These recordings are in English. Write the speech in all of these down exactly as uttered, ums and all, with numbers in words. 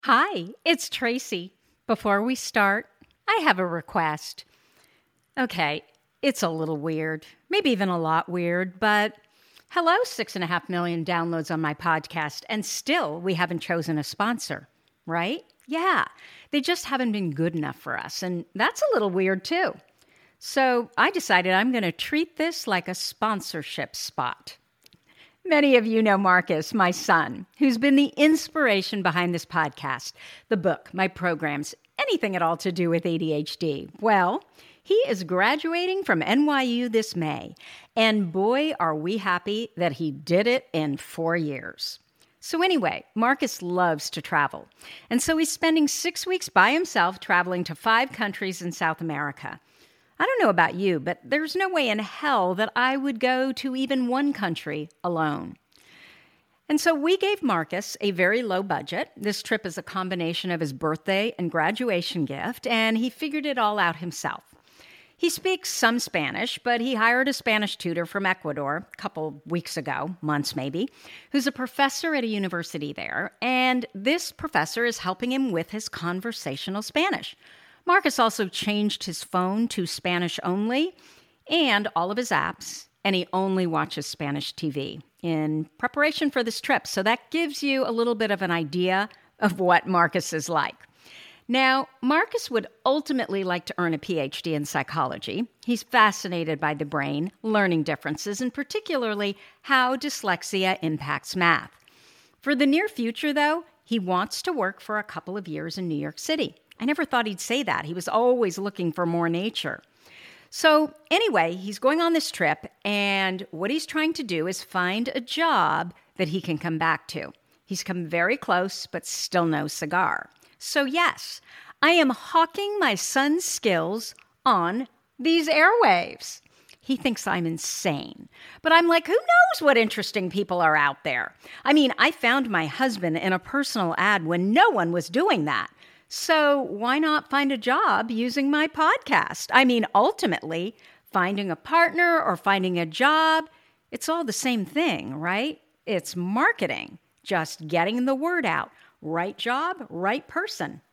Hi, it's Tracy. Before we start, I have a request. Okay, it's a little weird, maybe even a lot weird, but hello, six and a half million downloads on my podcast, and still we haven't chosen a sponsor, right? Yeah, they just haven't been good enough for us, and that's a little weird too. So I decided I'm going to treat this like a sponsorship spot. Many of you know Marcus, my son, who's been the inspiration behind this podcast, the book, my programs, anything at all to do with A D H D. Well, he is graduating from N Y U this May, and boy, are we happy that he did it in four years. So anyway, Marcus loves to travel, and so he's spending six weeks by himself traveling to five countries in South America. I don't know about you, but there's no way in hell that I would go to even one country alone. And so we gave Marcus a very low budget. This trip is a combination of his birthday and graduation gift, and he figured it all out himself. He speaks some Spanish, but he hired a Spanish tutor from Ecuador a couple weeks ago, months maybe, who's a professor at a university there, and this professor is helping him with his conversational Spanish. Marcus also changed his phone to Spanish only and all of his apps, and he only watches Spanish T V in preparation for this trip. So that gives you a little bit of an idea of what Marcus is like. Now, Marcus would ultimately like to earn a P H D in psychology. He's fascinated by the brain, learning differences, and particularly how dyslexia impacts math. For the near future, though, he wants to work for a couple of years in New York City. I never thought he'd say that. He was always looking for more nature. So anyway, he's going on this trip, and what he's trying to do is find a job that he can come back to. He's come very close, but still no cigar. So yes, I am hawking my son's skills on these airwaves. He thinks I'm insane. But I'm like, who knows what interesting people are out there? I mean, I found my husband in a personal ad when no one was doing that. So why not find a job using my podcast? I mean, ultimately, finding a partner or finding a job, it's all the same thing, right? It's marketing, just getting the word out. Right job, right person.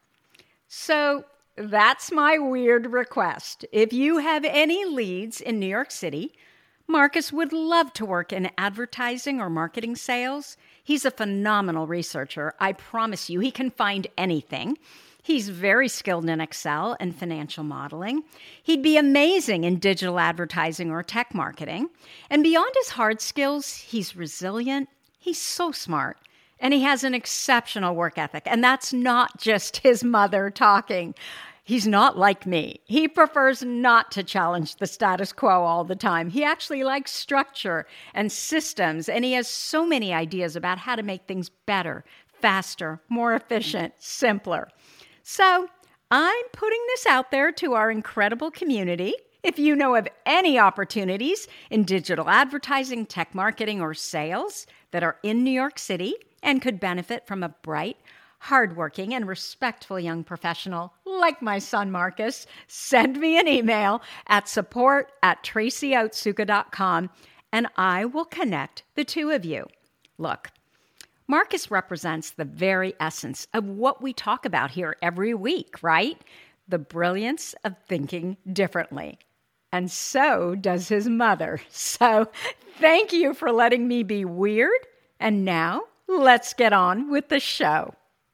So that's my weird request. If you have any leads in New York City, Marcus would love to work in advertising or marketing sales. He's a phenomenal researcher. I promise you, he can find anything. He's very skilled in Excel and financial modeling. He'd be amazing in digital advertising or tech marketing. And beyond his hard skills, he's resilient. He's so smart. And he has an exceptional work ethic. And that's not just his mother talking. He's not like me. He prefers not to challenge the status quo all the time. He actually likes structure and systems. And he has so many ideas about how to make things better, faster, more efficient, simpler. So I'm putting this out there to our incredible community. If you know of any opportunities in digital advertising, tech marketing, or sales that are in New York City and could benefit from a bright, hardworking, and respectful young professional like my son Marcus, send me an email at support at tracy otsuka dot com and I will connect the two of you. Look, Marcus represents the very essence of what we talk about here every week, right? The brilliance of thinking differently. And so does his mother. So thank you for letting me be weird. And now let's get on with the show.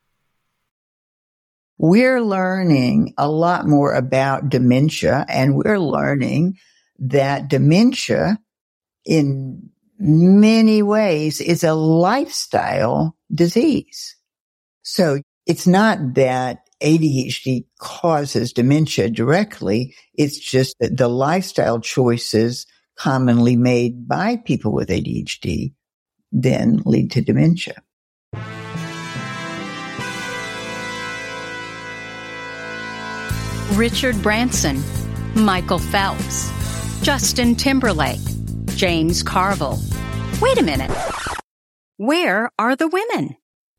We're learning a lot more about dementia, and we're learning that dementia in many ways is a lifestyle disease. So it's not that A D H D causes dementia directly. It's just that the lifestyle choices commonly made by people with A D H D then lead to dementia. Richard Branson, Michael Phelps, Justin Timberlake, James Carville. Wait a minute. Where are the women?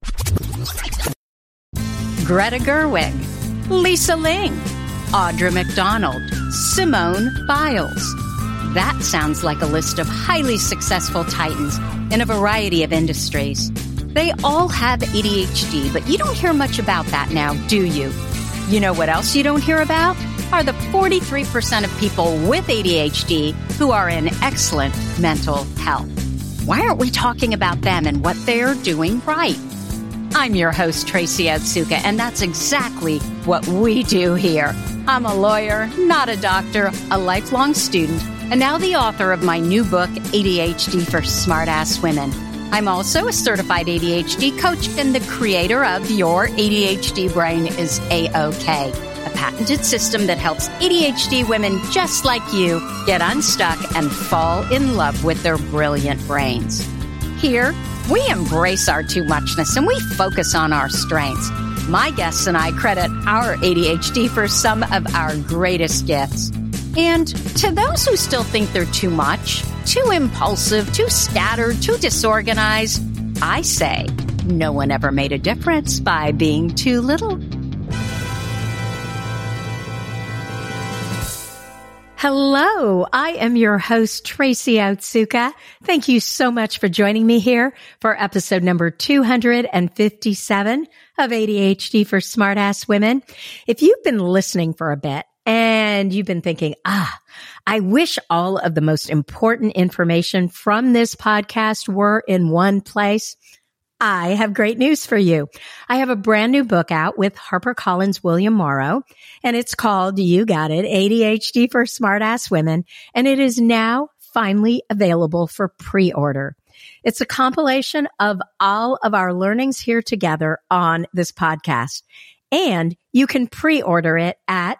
Greta Gerwig, Lisa Ling, Audra McDonald, Simone Biles. That sounds like a list of highly successful titans in a variety of industries. They all have A D H D, but you don't hear much about that now, do you? You know what else you don't hear about? Are the forty-three percent of people with A D H D who are in excellent mental health. Why aren't we talking about them and what they're doing right? I'm your host, Tracy Otsuka, and that's exactly what we do here. I'm a lawyer, not a doctor, a lifelong student, and now the author of my new book, A D H D for Smartass Women. I'm also a certified A D H D coach and the creator of Your A D H D Brain is A-OK, a patented system that helps A D H D women just like you get unstuck and fall in love with their brilliant brains. Here, we embrace our too muchness and we focus on our strengths. My guests and I credit our A D H D for some of our greatest gifts. And to those who still think they're too much, too impulsive, too scattered, too disorganized, I say no one ever made a difference by being too little. Hello, I am your host, Tracy Otsuka. Thank you so much for joining me here for episode number two hundred fifty-seven of A D H D for Smartass Women. If you've been listening for a bit and you've been thinking, ah, I wish all of the most important information from this podcast were in one place, I have great news for you. I have a brand new book out with HarperCollins William Morrow, and it's called, you got it, A D H D for Smartass Women, and it is now finally available for pre-order. It's a compilation of all of our learnings here together on this podcast, and you can pre-order it at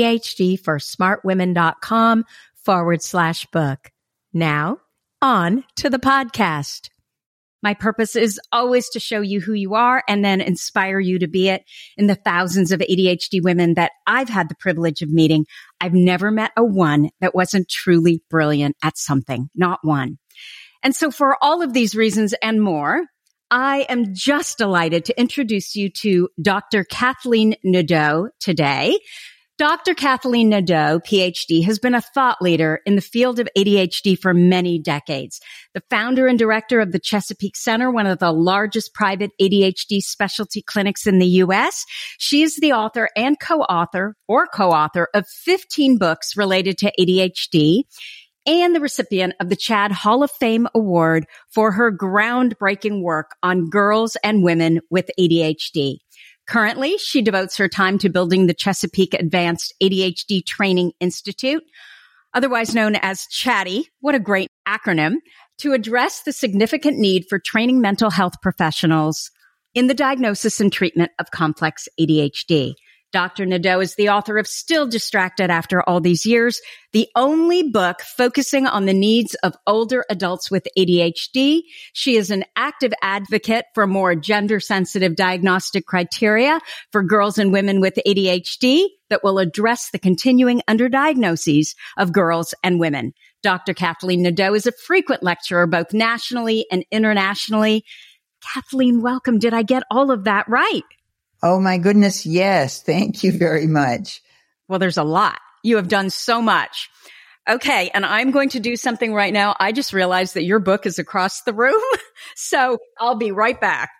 ADHDforsmartwomen.com forward slash book. Now, on to the podcast. My purpose is always to show you who you are and then inspire you to be it. In the thousands of A D H D women that I've had the privilege of meeting, I've never met a one that wasn't truly brilliant at something, not one. And so for all of these reasons and more, I am just delighted to introduce you to Doctor Kathleen Nadeau today. Doctor Kathleen Nadeau, P H D, has been a thought leader in the field of A D H D for many decades. The founder and director of the Chesapeake Center, one of the largest private A D H D specialty clinics in the U S. She is the author and co-author or co-author of fifteen books related to A D H D and the recipient of the Chad Hall of Fame Award for her groundbreaking work on girls and women with A D H D. Currently, she devotes her time to building the Chesapeake Advanced A D H D Training Institute, otherwise known as CHADDY, what a great acronym, to address the significant need for training mental health professionals in the diagnosis and treatment of complex A D H D. Doctor Nadeau is the author of Still Distracted After All These Years, the only book focusing on the needs of older adults with A D H D. She is an active advocate for more gender-sensitive diagnostic criteria for girls and women with A D H D that will address the continuing underdiagnoses of girls and women. Doctor Kathleen Nadeau is a frequent lecturer both nationally and internationally. Kathleen, welcome. Did I get all of that right? Oh my goodness, yes. Thank you very much. Well, there's a lot. You have done so much. Okay, and I'm going to do something right now. I just realized that your book is across the room, so I'll be right back.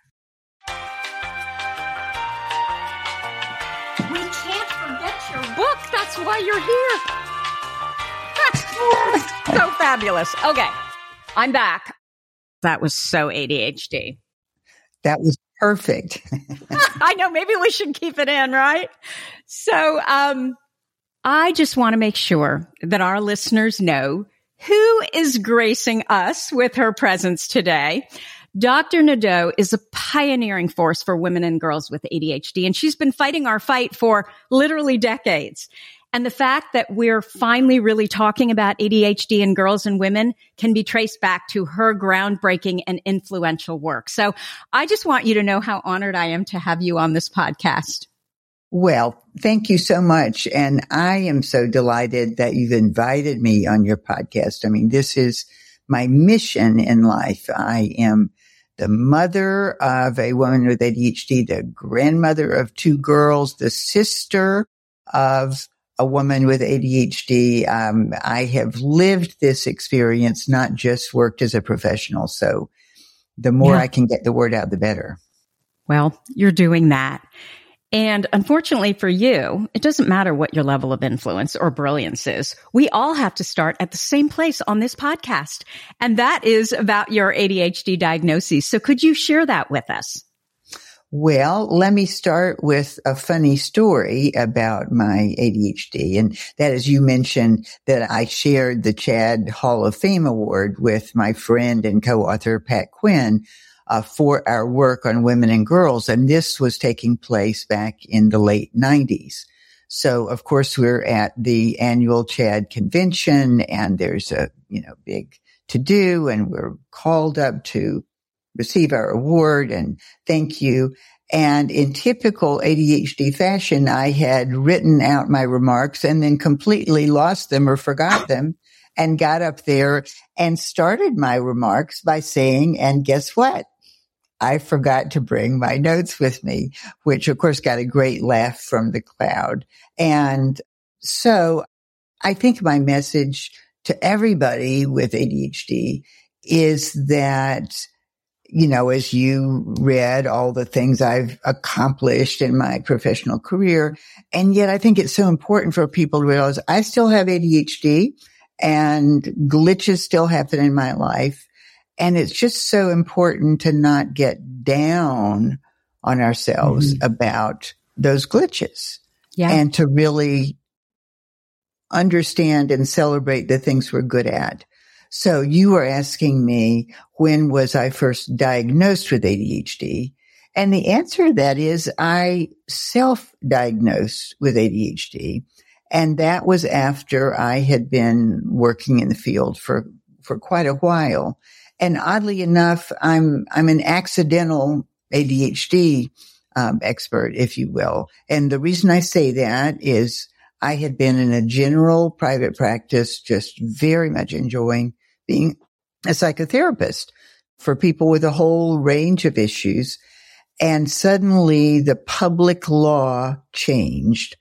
We can't forget your book. That's why you're here. So fabulous. Okay, I'm back. That was so A D H D. That was perfect. I know, maybe we should keep it in, right? So, um, I just want to make sure that our listeners know who is gracing us with her presence today. Doctor Nadeau is a pioneering force for women and girls with A D H D, and she's been fighting our fight for literally decades. And the fact that we're finally really talking about A D H D in girls and women can be traced back to her groundbreaking and influential work. So I just want you to know how honored I am to have you on this podcast. Well, thank you so much. And I am so delighted that you've invited me on your podcast. I mean, this is my mission in life. I am the mother of a woman with A D H D, the grandmother of two girls, the sister of a woman with A D H D. Um, I have lived this experience, not just worked as a professional. So the more Yeah. I can get the word out, the better. Well, you're doing that. And unfortunately for you, it doesn't matter what your level of influence or brilliance is. We all have to start at the same place on this podcast. And that is about your A D H D diagnosis. So could you share that with us? Well, let me start with a funny story about my A D H D. And that is, you mentioned that I shared the CHADD Hall of Fame Award with my friend and co-author Pat Quinn uh, for our work on women and girls. And this was taking place back in the late nineties. So, of course, we're at the annual CHADD convention, and there's a, you know, big to-do, and we're called up to receive our award and thank you. And in typical A D H D fashion, I had written out my remarks and then completely lost them or forgot them and got up there and started my remarks by saying, and guess what? I forgot to bring my notes with me, which of course got a great laugh from the crowd. And so I think my message to everybody with A D H D is that, you know, as you read all the things I've accomplished in my professional career, and yet I think it's so important for people to realize I still have A D H D and glitches still happen in my life. And it's just so important to not get down on ourselves mm-hmm. about those glitches yeah. and to really understand and celebrate the things we're good at. So you were asking me, when was I first diagnosed with A D H D? And the answer to that is I self-diagnosed with A D H D. And that was after I had been working in the field for, for quite a while. And oddly enough, I'm, I'm an accidental A D H D um, expert, if you will. And the reason I say that is I had been in a general private practice, just very much enjoying being a psychotherapist for people with a whole range of issues. And suddenly the public law changed,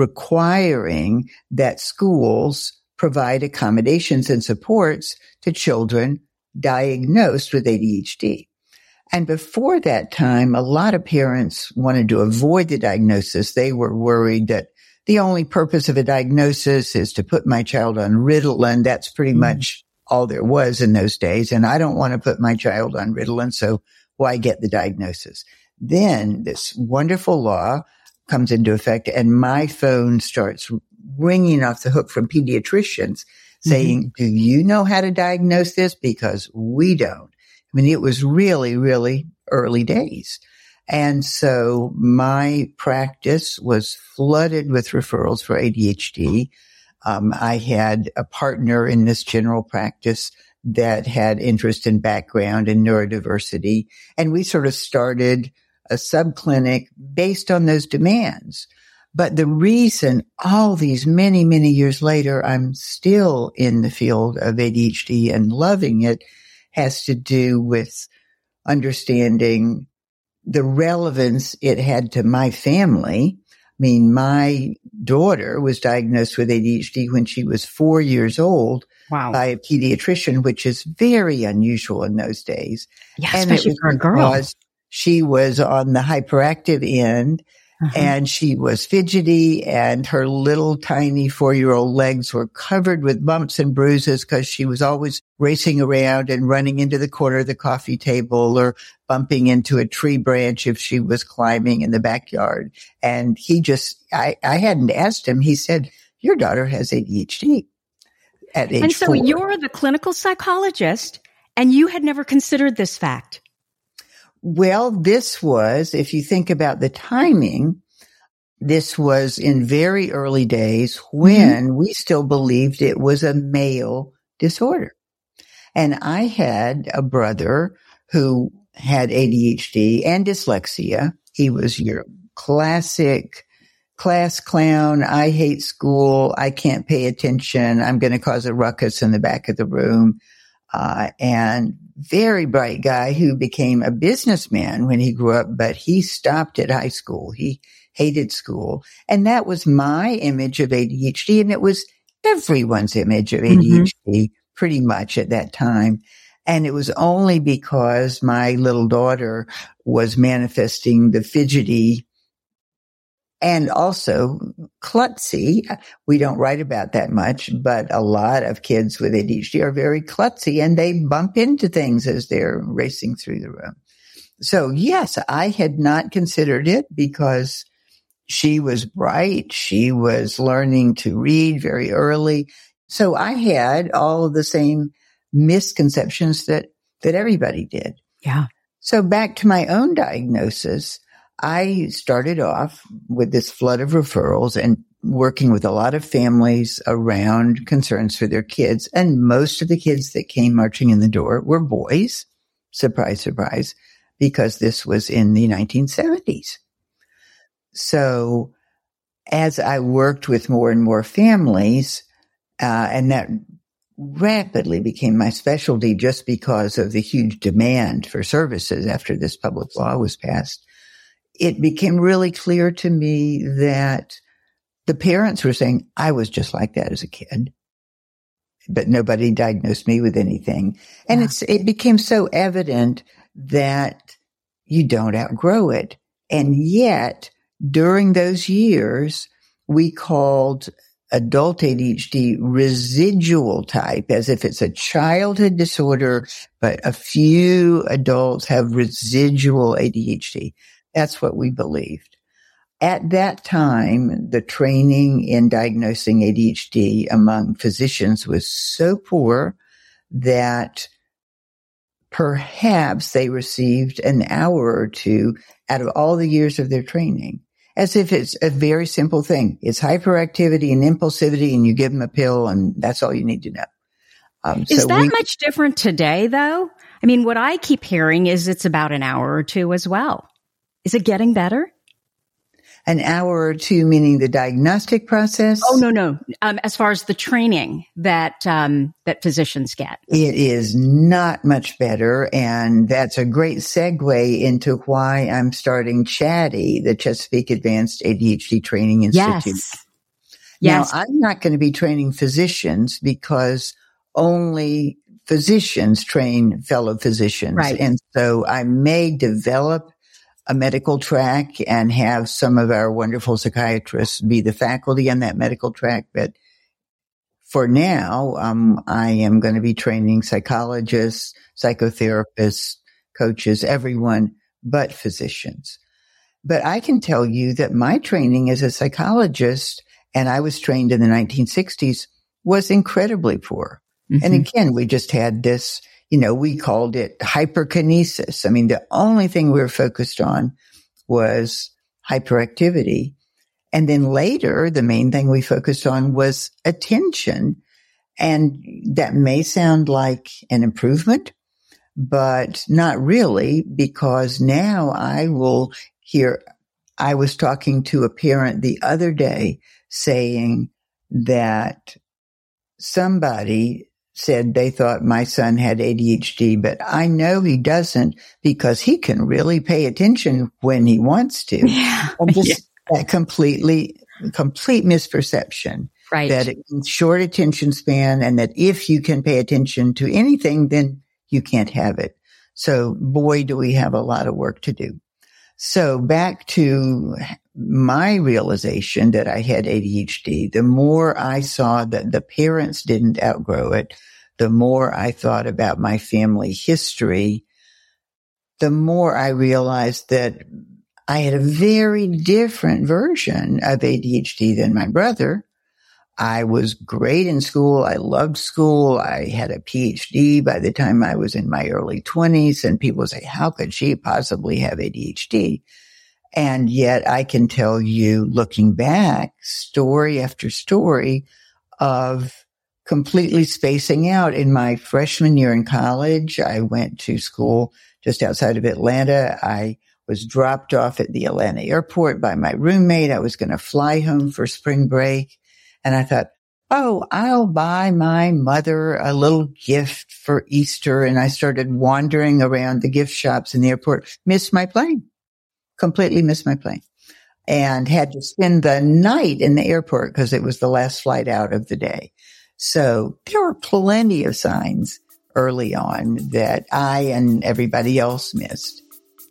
requiring that schools provide accommodations and supports to children diagnosed with A D H D. And before that time, a lot of parents wanted to avoid the diagnosis. They were worried that the only purpose of a diagnosis is to put my child on Ritalin. That's pretty mm-hmm. much all there was in those days. And I don't want to put my child on Ritalin, so why get the diagnosis? Then this wonderful law comes into effect, and my phone starts ringing off the hook from pediatricians saying, mm-hmm. do you know how to diagnose this? Because we don't. I mean, it was really, really early days. And so my practice was flooded with referrals for A D H D. Um, I had a partner in this general practice that had interest and background in neurodiversity. And we sort of started a subclinic based on those demands. But the reason all these many, many years later, I'm still in the field of A D H D and loving it has to do with understanding the relevance it had to my family. I mean, my daughter was diagnosed with A D H D when she was four years old wow. by a pediatrician, which is very unusual in those days. Yeah, and especially for a girl. She was on the hyperactive end. Uh-huh. And she was fidgety, and her little tiny four-year-old legs were covered with bumps and bruises because she was always racing around and running into the corner of the coffee table or bumping into a tree branch if she was climbing in the backyard. And he just, I, I hadn't asked him. He said, your daughter has A D H D at age And so four. You're the clinical psychologist, and you had never considered this fact. Well, this was, if you think about the timing, this was in very early days when mm-hmm. we still believed it was a male disorder. And I had a brother who had A D H D and dyslexia. He was your classic class clown. I hate school. I can't pay attention. I'm going to cause a ruckus in the back of the room. Uh, and very bright guy who became a businessman when he grew up, but he stopped at high school. He hated school. And that was my image of A D H D. And it was everyone's image of A D H D mm-hmm. pretty much at that time. And it was only because my little daughter was manifesting the fidgety and also klutzy. We don't write about that much, but a lot of kids with A D H D are very klutzy and they bump into things as they're racing through the room. So yes, I had not considered it because she was bright. She was learning to read very early. So I had all of the same misconceptions that, that everybody did. Yeah. So back to my own diagnosis, I started off with this flood of referrals and working with a lot of families around concerns for their kids. And most of the kids that came marching in the door were boys. Surprise, surprise, because this was in the nineteen seventies. So as I worked with more and more families, uh, and that rapidly became my specialty just because of the huge demand for services after this public law was passed, it became really clear to me that the parents were saying, I was just like that as a kid, but nobody diagnosed me with anything. And yeah. it's, it became so evident that you don't outgrow it. And yet, during those years, we called adult A D H D residual type, as if it's a childhood disorder, but a few adults have residual A D H D. That's what we believed. At that time, the training in diagnosing A D H D among physicians was so poor that perhaps they received an hour or two out of all the years of their training, as if it's a very simple thing. It's hyperactivity and impulsivity, and you give them a pill, and that's all you need to know. Um, is so that we, much different today, though? I mean, what I keep hearing is it's about an hour or two as well. Is it getting better? An hour or two, meaning the diagnostic process? Oh, no, no. Um, as far as the training that um, that physicians get. It is not much better. And that's a great segue into why I'm starting CHADDY, the Chesapeake Advanced A D H D Training Institute. Yes. Yes. Now, I'm not going to be training physicians because only physicians train fellow physicians. Right. And so I may develop a medical track and have some of our wonderful psychiatrists be the faculty on that medical track. But for now, um, I am going to be training psychologists, psychotherapists, coaches, everyone but physicians. But I can tell you that my training as a psychologist, and I was trained in the nineteen sixties, was incredibly poor. Mm-hmm. And again, we just had this, you know, we called it hyperkinesis. I mean, the only thing we were focused on was hyperactivity. And then later, the main thing we focused on was attention. And that may sound like an improvement, but not really, because now I will hear, I was talking to a parent the other day saying that somebody said they thought my son had A D H D, but I know he doesn't because he can really pay attention when he wants to. Yeah. And just yeah. that completely, complete misperception. Right. That it's short attention span and that if you can pay attention to anything, then you can't have it. So boy, do we have a lot of work to do. So back to my realization that I had A D H D, the more I saw that the parents didn't outgrow it, the more I thought about my family history, the more I realized that I had a very different version of A D H D than my brother. I was great in school. I loved school. I had a P H D by the time I was in my early twenties, and people say, how could she possibly have A D H D? And yet I can tell you, looking back, story after story of completely spacing out. In my freshman year in college, I went to school just outside of Atlanta. I was dropped off at the Atlanta airport by my roommate. I was going to fly home for spring break. And I thought, oh, I'll buy my mother a little gift for Easter. And I started wandering around the gift shops in the airport, missed my plane, completely missed my plane, and had to spend the night in the airport because it was the last flight out of the day. So there were plenty of signs early on that I and everybody else missed.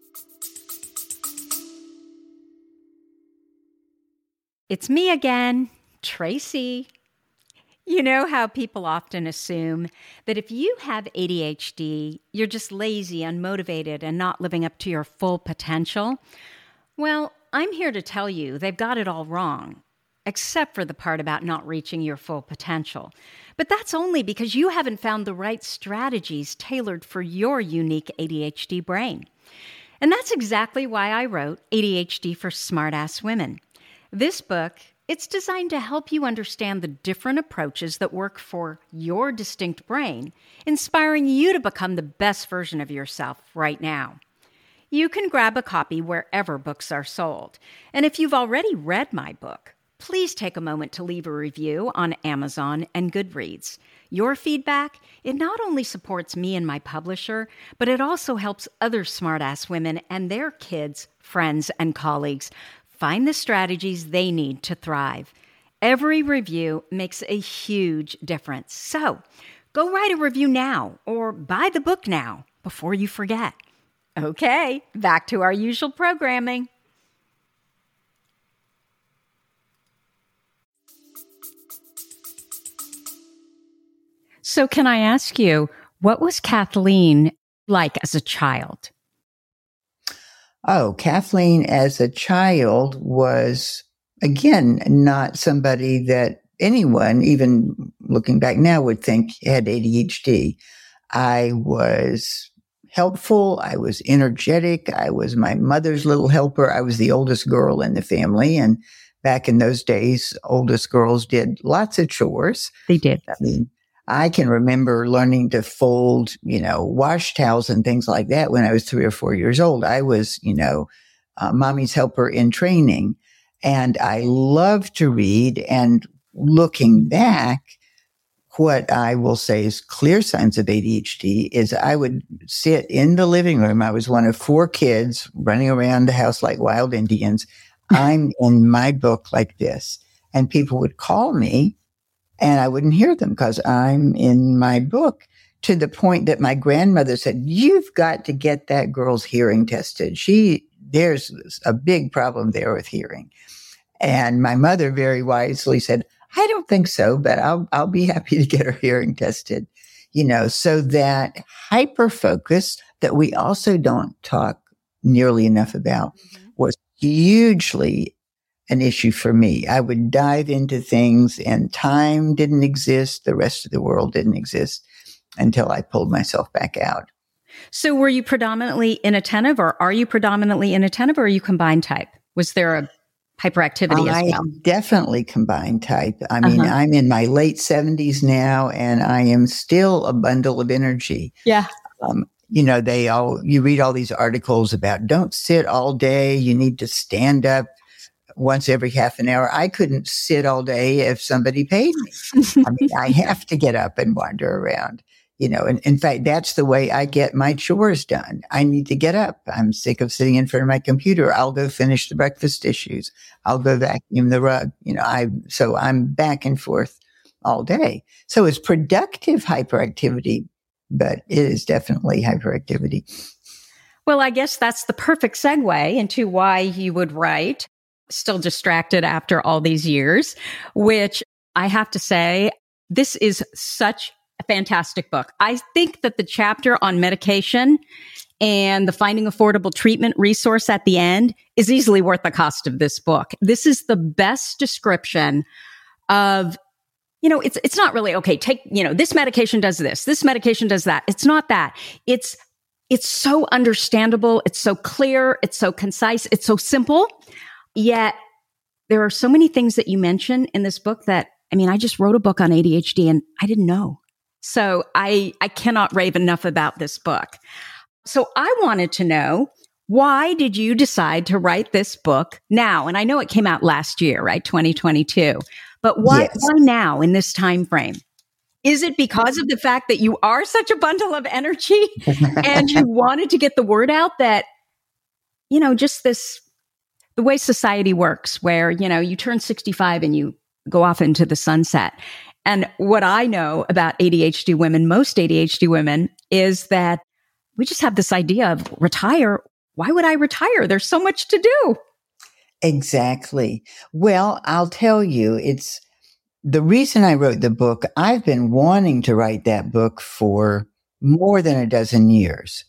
It's me again, Tracy. You know how people often assume that if you have A D H D, you're just lazy, unmotivated, and not living up to your full potential? Well, I'm here to tell you they've got it all wrong, except for the part about not reaching your full potential. But that's only because you haven't found the right strategies tailored for your unique A D H D brain. And that's exactly why I wrote A D H D for Smartass Women. This book, it's designed to help you understand the different approaches that work for your distinct brain, inspiring you to become the best version of yourself right now. You can grab a copy wherever books are sold. And if you've already read my book, please take a moment to leave a review on Amazon and Goodreads. Your feedback, it not only supports me and my publisher, but it also helps other smartass women and their kids, friends, and colleagues find the strategies they need to thrive. Every review makes a huge difference. So go write a review now or buy the book now before you forget. Okay, back to our usual programming. So can I ask you, what was Kathleen like as a child? Oh, Kathleen as a child was, again, not somebody that anyone, even looking back now, would think had A D H D. I was helpful. I was energetic. I was my mother's little helper. I was the oldest girl in the family. And back in those days, oldest girls did lots of chores. They did. I mean, I can remember learning to fold, you know, wash towels and things like that when I was three or four years old. I was, you know, uh, mommy's helper in training. And I loved to read. And looking back, what I will say is clear signs of A D H D is I would sit in the living room. I was one of four kids running around the house like wild Indians. I'm in my book like this. And people would call me and I wouldn't hear them because I'm in my book, to the point that my grandmother said, you've got to get that girl's hearing tested. She, there's a big problem there with hearing. And my mother very wisely said, I don't think so, but I'll, I'll be happy to get her hearing tested. You know, so that hyper focus that we also don't talk nearly enough about mm-hmm. was hugely an issue for me. I would dive into things and time didn't exist. The rest of the world didn't exist until I pulled myself back out. So were you predominantly inattentive, or are you predominantly inattentive, or are you combined type? Was there a hyperactivity I as well? Definitely combined type. I mean, uh-huh. I'm in my late seventies now and I am still a bundle of energy. Yeah. Um, you know, they all, you read all these articles about don't sit all day. You need to stand up once every half an hour. I couldn't sit all day if somebody paid me. I mean, I have to get up and wander around, you know, and in fact, that's the way I get my chores done. I need to get up. I'm sick of sitting in front of my computer. I'll go finish the breakfast dishes. I'll go vacuum the rug. You know, I, so I'm back and forth all day. So it's productive hyperactivity, but it is definitely hyperactivity. Well, I guess that's the perfect segue into why you would write Still Distracted After All These Years, which I have to say, this is such a fantastic book. I think that the chapter on medication and the Finding Affordable Treatment resource at the end is easily worth the cost of this book. This is the best description of, you know, it's it's not really, okay, take, you know, this medication does this, this medication does that. It's not that. It's it's so understandable. It's so clear. It's so concise. It's so simple. Yet there are so many things that you mention in this book that, I mean, I just wrote a book on A D H D and I didn't know. So I, I cannot rave enough about this book. So I wanted to know, why did you decide to write this book now? And I know it came out last year, right? twenty twenty-two. But why, yes. why now in this time frame? Is it because of the fact that you are such a bundle of energy and you wanted to get the word out that, you know, just this, the way society works where, you know, you turn sixty-five and you go off into the sunset. And what I know about A D H D women, most A D H D women, is that we just have this idea of retire. Why would I retire? There's so much to do. Exactly. Well, I'll tell you, it's the reason I wrote the book. I've been wanting to write that book for more than a dozen years.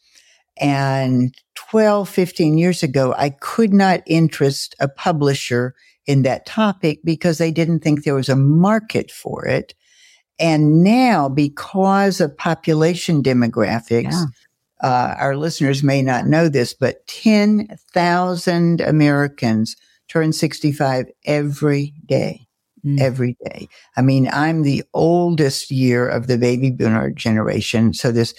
And twelve, fifteen years ago, I could not interest a publisher in that topic because they didn't think there was a market for it. And now, because of population demographics, yeah. uh, our listeners may not know this, but ten thousand Americans turn sixty-five every day. Mm. Every day. I mean, I'm the oldest year of the baby boomer generation. So this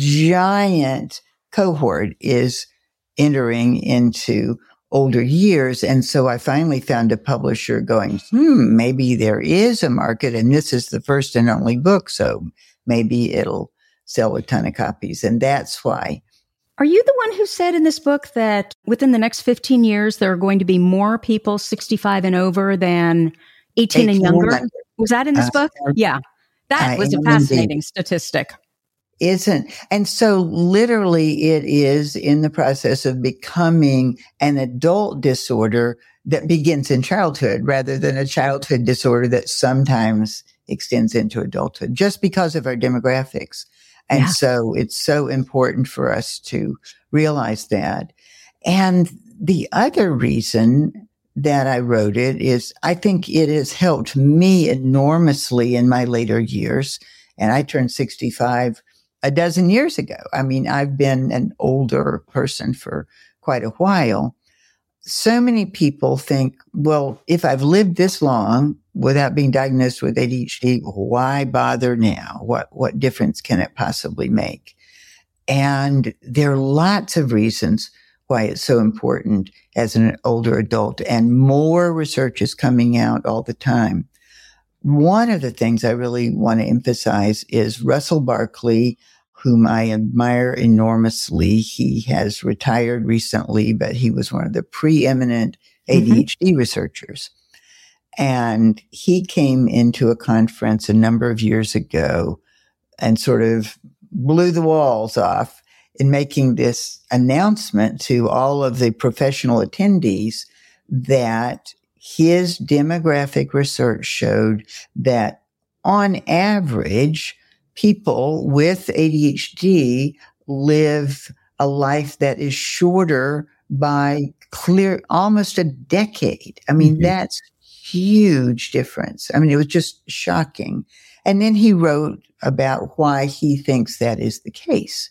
giant cohort is entering into older years. And so I finally found a publisher going, hmm, maybe there is a market and this is the first and only book. So maybe it'll sell a ton of copies. And that's why. Are you the one who said in this book that within the next fifteen years, there are going to be more people sixty-five and over than eighteen and younger? Was that in this uh, book? Yeah. That was a fascinating indeed. statistic. Isn't. And so literally it is in the process of becoming an adult disorder that begins in childhood rather than a childhood disorder that sometimes extends into adulthood just because of our demographics. And yeah. so it's so important for us to realize that. And the other reason that I wrote it is I think it has helped me enormously in my later years. And I turned sixty-five a dozen years ago. I mean, I've been an older person for quite a while. So many people think, well, if I've lived this long without being diagnosed with A D H D, why bother now? What, what difference can it possibly make? And there are lots of reasons why it's so important as an older adult, and more research is coming out all the time. One of the things I really want to emphasize is Russell Barkley, whom I admire enormously. He has retired recently, but he was one of the preeminent A D H D mm-hmm. researchers. And he came into a conference a number of years ago and sort of blew the walls off in making this announcement to all of the professional attendees that his demographic research showed that on average, people with A D H D live a life that is shorter by clear, almost a decade. I mean, mm-hmm. that's huge difference. I mean, it was just shocking. And then he wrote about why he thinks that is the case.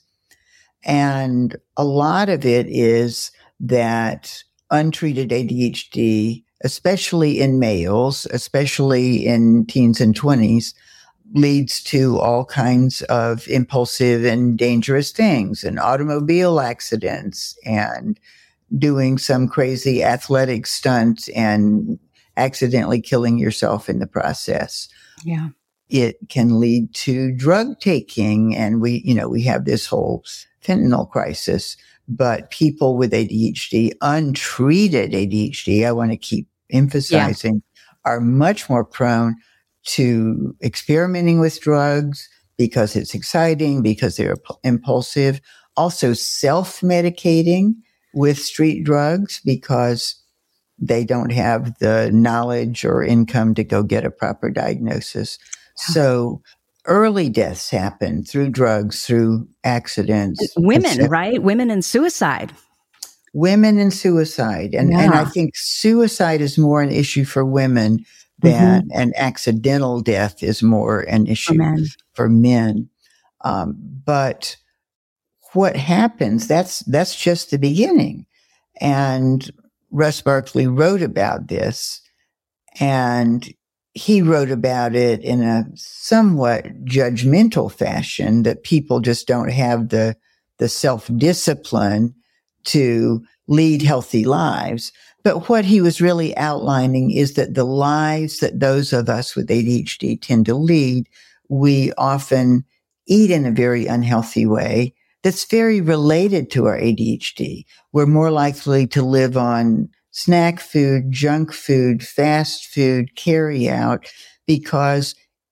And a lot of it is that untreated A D H D, especially in males, especially in teens and twenties, leads to all kinds of impulsive and dangerous things and automobile accidents and doing some crazy athletic stunt and accidentally killing yourself in the process. Yeah. It can lead to drug taking. And we, you know, we have this whole fentanyl crisis, but people with A D H D, untreated A D H D, I want to keep emphasizing, yeah. are much more prone to experimenting with drugs because it's exciting, because they're impulsive, also self-medicating with street drugs because they don't have the knowledge or income to go get a proper diagnosis. Yeah. So early deaths happen through drugs, through accidents. Women, right? Women and suicide. Women and suicide. And, yeah. and I think suicide is more an issue for women than mm-hmm. an accidental death is more an issue for men. For men. Um, but what happens, that's, that's just the beginning. And Russ Barkley wrote about this, and he wrote about it in a somewhat judgmental fashion that people just don't have the, the self-discipline to lead healthy lives. But what he was really outlining is that the lives that those of us with A D H D tend to lead, we often eat in a very unhealthy way that's very related to our A D H D. We're more likely to live on snack food, junk food, fast food, carry out, because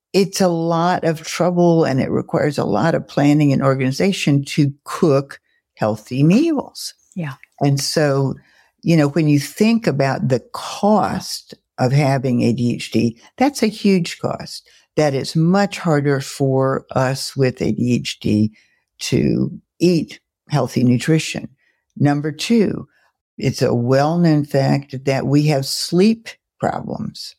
it's a lot of trouble and it requires a lot of planning and organization to cook healthy meals. Yeah. And so, you know, when you think about the cost of having A D H D, that's a huge cost. That it's much harder for us with A D H D to eat healthy nutrition. Number two, it's a well-known fact that we have sleep problems.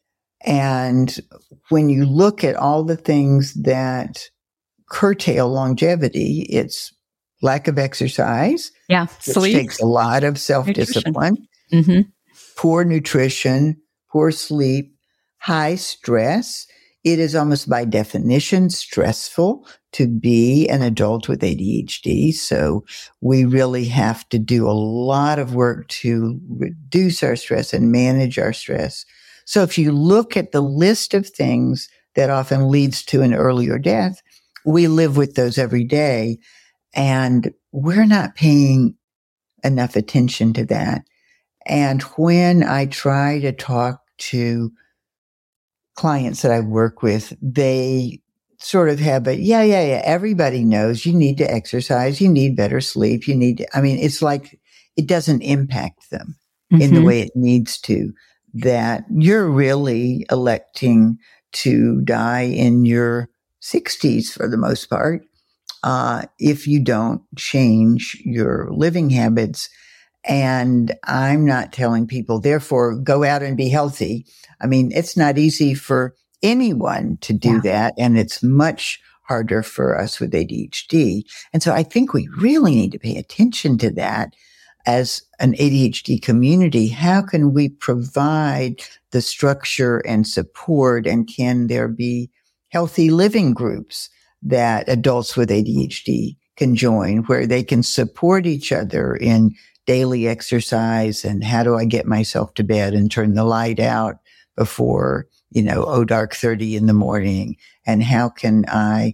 And when you look at all the things that curtail longevity, it's lack of exercise. Yeah. Which Sleep. takes a lot of self-discipline, Mm-hmm. poor nutrition, poor sleep, high stress. It is almost by definition stressful to be an adult with A D H D. So we really have to do a lot of work to reduce our stress and manage our stress. So if you look at the list of things that often leads to an earlier death, we live with those every day. And we're not paying enough attention to that. And when I try to talk to clients that I work with, they sort of have a, yeah, yeah, yeah, everybody knows you need to exercise, you need better sleep, you need to, I mean, it's like it doesn't impact them mm-hmm. in the way it needs to, that you're really electing to die in your sixties for the most part, uh, if you don't change your living habits. And I'm not telling people, therefore, go out and be healthy. I mean, it's not easy for anyone to do yeah. that. And it's much harder for us with A D H D. And so I think we really need to pay attention to that as an A D H D community. How can we provide the structure and support? And can there be healthy living groups that adults with A D H D can join, where they can support each other in daily exercise, and how do I get myself to bed and turn the light out before, you know, oh, dark thirty in the morning? And how can I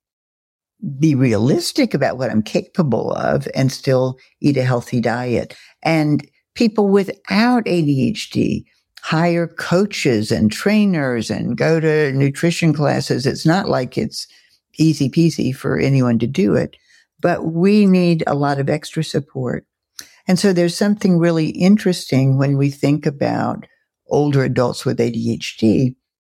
be realistic about what I'm capable of and still eat a healthy diet? And people without A D H D hire coaches and trainers and go to nutrition classes. It's not like it's easy peasy for anyone to do it, but we need a lot of extra support. And so there's something really interesting when we think about older adults with A D H D.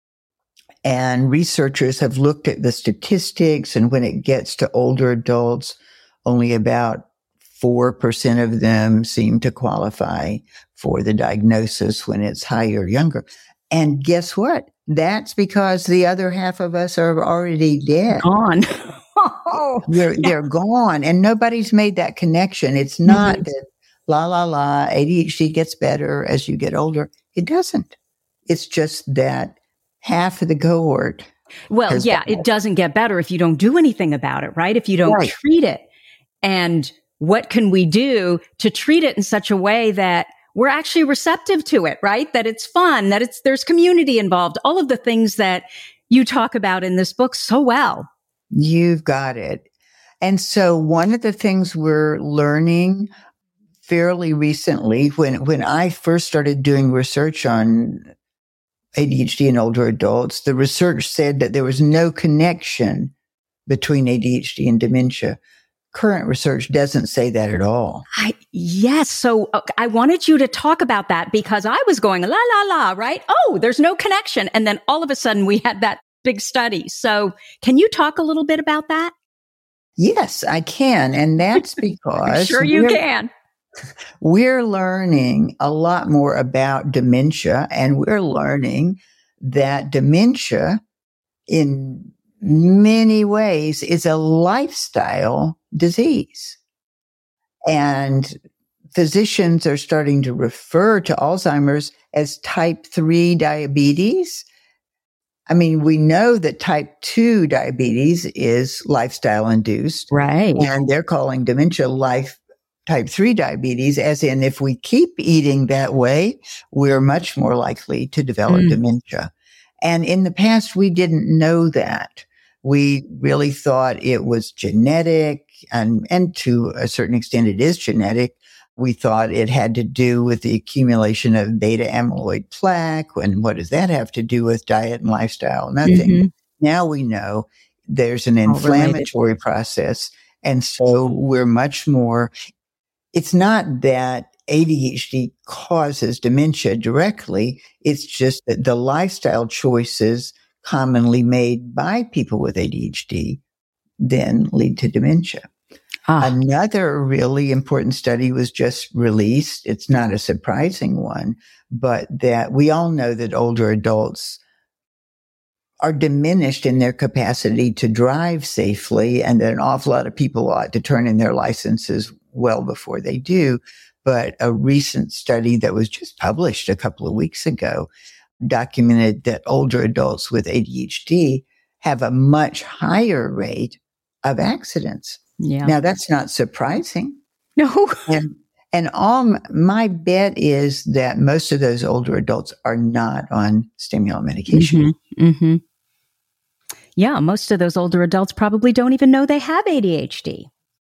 And researchers have looked at the statistics, and when it gets to older adults, only about four percent of them seem to qualify for the diagnosis when it's higher, younger. And guess what? That's because the other half of us are already dead. Gone. they're, yeah. they're gone. And nobody's made that connection. It's not mm-hmm. that la, la, la, A D H D gets better as you get older. It doesn't. It's just that half of the cohort. Well, yeah, died. It doesn't get better if you don't do anything about it, right? If you don't right. treat it. And what can we do to treat it in such a way that we're actually receptive to it, right? That it's fun, that it's, there's community involved, all of the things that you talk about in this book so well. You've got it. And so one of the things we're learning fairly recently, when, when I first started doing research on A D H D in older adults, the research said that there was no connection between A D H D and dementia. Current research doesn't say that at all. I, yes. So uh, I wanted you to talk about that because I was going, la, la, la, right? Oh, there's no connection. And then all of a sudden we had that big study. So can you talk a little bit about that? Yes, I can. And that's because I'm sure you can. We're learning a lot more about dementia, and we're learning that dementia in many ways is a lifestyle disease. And physicians are starting to refer to Alzheimer's as type three diabetes. I mean, we know that type two diabetes is lifestyle induced. Right. And they're calling dementia life type three diabetes, as in if we keep eating that way, we're much more likely to develop mm. dementia. And in the past, we didn't know that. We really thought it was genetic, and, and to a certain extent, it is genetic. We thought it had to do with the accumulation of beta amyloid plaque. And what does that have to do with diet and lifestyle? Nothing. Mhm. Now we know there's an All related. inflammatory process. And so we're much more, it's not that A D H D causes dementia directly. It's just that the lifestyle choices commonly made by people with A D H D then lead to dementia. Ah. Another really important study was just released. It's not a surprising one, but that we all know that older adults are diminished in their capacity to drive safely, and that an awful lot of people ought to turn in their licenses well before they do. But a recent study that was just published a couple of weeks ago documented that older adults with A D H D have a much higher rate of accidents. Yeah. Now, that's not surprising. No. And, and all my bet is that most of those older adults are not on stimulant medication. Mm-hmm. Mm-hmm. Yeah, most of those older adults probably don't even know they have A D H D.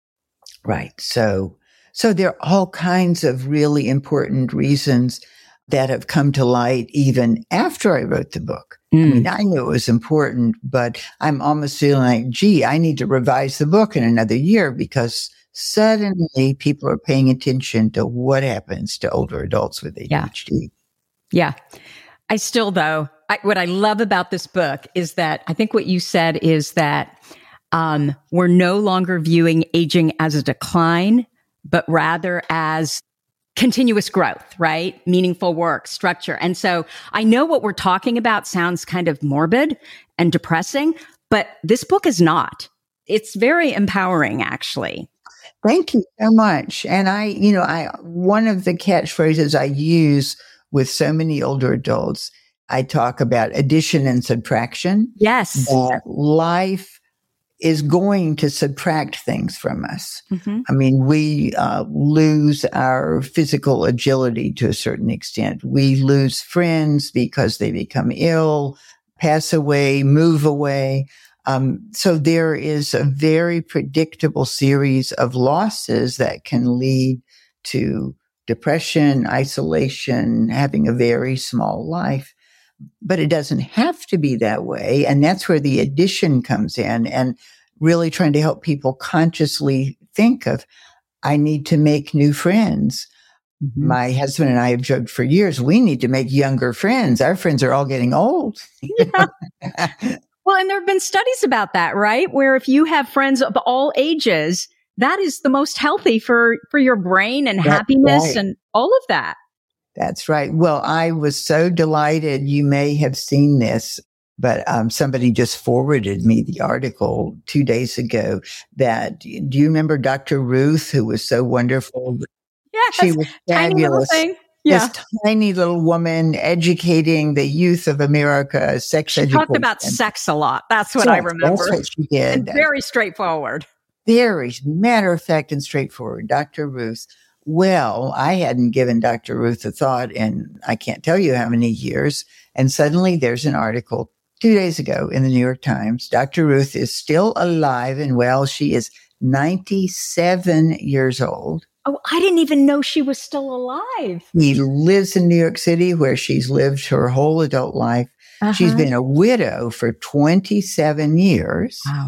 Right. So, so there are all kinds of really important reasons that have come to light even after I wrote the book. Mm. I mean, I knew it was important, but I'm almost feeling like, gee, I need to revise the book in another year because suddenly people are paying attention to what happens to older adults with A D H D. Yeah. yeah. I still, though, I, what I love about this book is that I think what you said is that um, we're no longer viewing aging as a decline, but rather as continuous growth, right? Meaningful work, structure. And so I know what we're talking about sounds kind of morbid and depressing, but this book is not. It's very empowering, actually. Thank you so much. And I, you know, I, one of the catchphrases I use with so many older adults, I talk about addition and subtraction. Yes. That life is going to subtract things from us. Mm-hmm. I mean, we uh, lose our physical agility to a certain extent. We lose friends because they become ill, pass away, move away. Um, so there is a very predictable series of losses that can lead to depression, isolation, having a very small life. But it doesn't have to be that way. And that's where the addition comes in, and really trying to help people consciously think of, I need to make new friends. Mm-hmm. My husband and I have joked for years, we need to make younger friends. Our friends are all getting old. Yeah. Well, and there have been studies about that, right? Where if you have friends of all ages, that is the most healthy for, for your brain and That's happiness right. and all of that. That's right. Well, I was so delighted. You may have seen this, but um, somebody just forwarded me the article two days ago that, do you remember Doctor Ruth, who was so wonderful? Yes, she was tiny little fabulous. thing. Yeah. This tiny little woman educating the youth of America, sex she education. talked about sex a lot. That's what sex, I remember. That's what she did. And very straightforward. Very matter of fact and straightforward. Doctor Ruth. Well, I hadn't given Doctor Ruth a thought in I can't tell you how many years. And suddenly there's an article two days ago in the New York Times. Doctor Ruth is still alive and well. She is ninety-seven years old. Oh, I didn't even know she was still alive. She lives in New York City, where she's lived her whole adult life. Uh-huh. She's been a widow for twenty-seven years. Wow.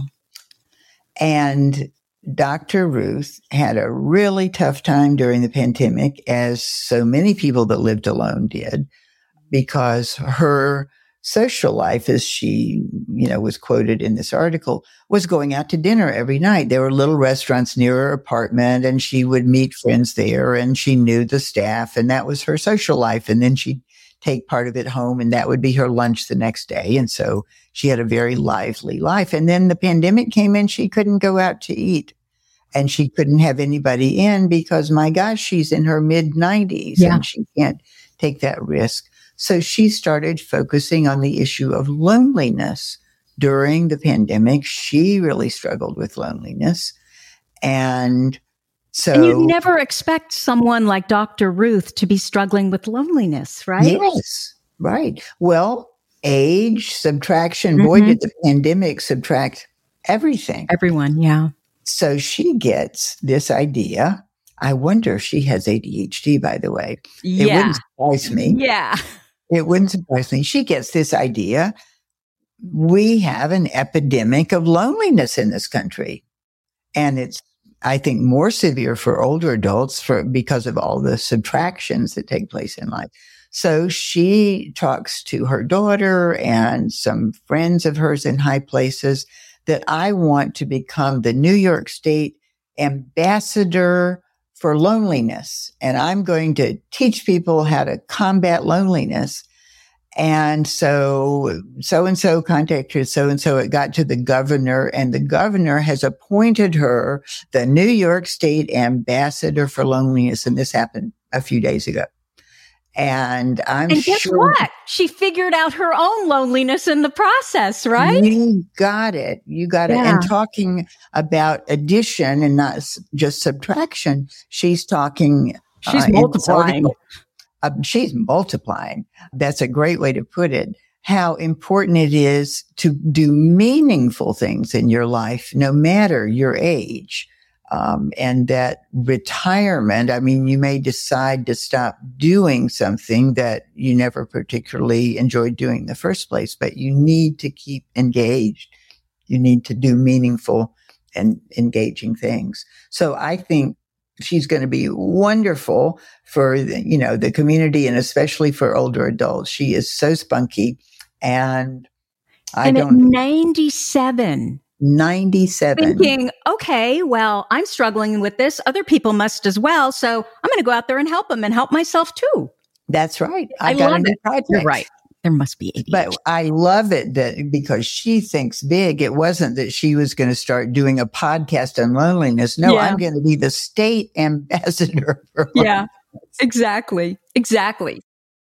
And Doctor Ruth had a really tough time during the pandemic, as so many people that lived alone did, because her social life, as she, you know, was quoted in this article, was going out to dinner every night. There were little restaurants near her apartment, and she would meet friends there, and she knew the staff, and that was her social life. And then she'd take part of it home, and that would be her lunch the next day. And so she had a very lively life. And then the pandemic came in, she couldn't go out to eat, and she couldn't have anybody in because, my gosh, she's in her mid nineties yeah. and she can't take that risk. So she started focusing on the issue of loneliness during the pandemic. She really struggled with loneliness. And so. And you'd never expect someone like Doctor Ruth to be struggling with loneliness, right? Yes, right. Well, age, subtraction, mm-hmm. boy, did the pandemic subtract everything. Everyone, yeah. So she gets this idea I wonder if she has A D H D, by the way. Yeah. It wouldn't surprise me. Yeah. It wouldn't surprise me. She gets this idea. We have an epidemic of loneliness in this country. And it's, I think, more severe for older adults for because of all the subtractions that take place in life. So she talks to her daughter and some friends of hers in high places that I want to become the New York State ambassador for loneliness. And I'm going to teach people how to combat loneliness. And so, so-and-so contacted so-and-so. It got to the governor, and the governor has appointed her the New York State ambassador for loneliness. And this happened a few days ago. And I'm and guess sure what? She figured out her own loneliness in the process, right? You got it. You got Yeah. it. And talking about addition and not s- just subtraction, she's talking. She's uh, in this multiplying. article, uh, she's multiplying. That's a great way to put it. How important it is to do meaningful things in your life, no matter your age. Um, and that retirement, I mean, you may decide to stop doing something that you never particularly enjoyed doing in the first place, but you need to keep engaged. You need to do meaningful and engaging things. So I think she's going to be wonderful for, the, you know, the community and especially for older adults. She is so spunky, and I and don't. at ninety-seven. ninety-seven. Thinking, okay, well, I'm struggling with this. Other people must as well. So I'm going to go out there and help them and help myself too. That's right. I, I got love a new it. project. You're right. There must be A D H D. But I love it that because she thinks big. It wasn't that she was going to start doing a podcast on loneliness. No, Yeah. I'm going to be the state ambassador for Yeah, exactly. Exactly.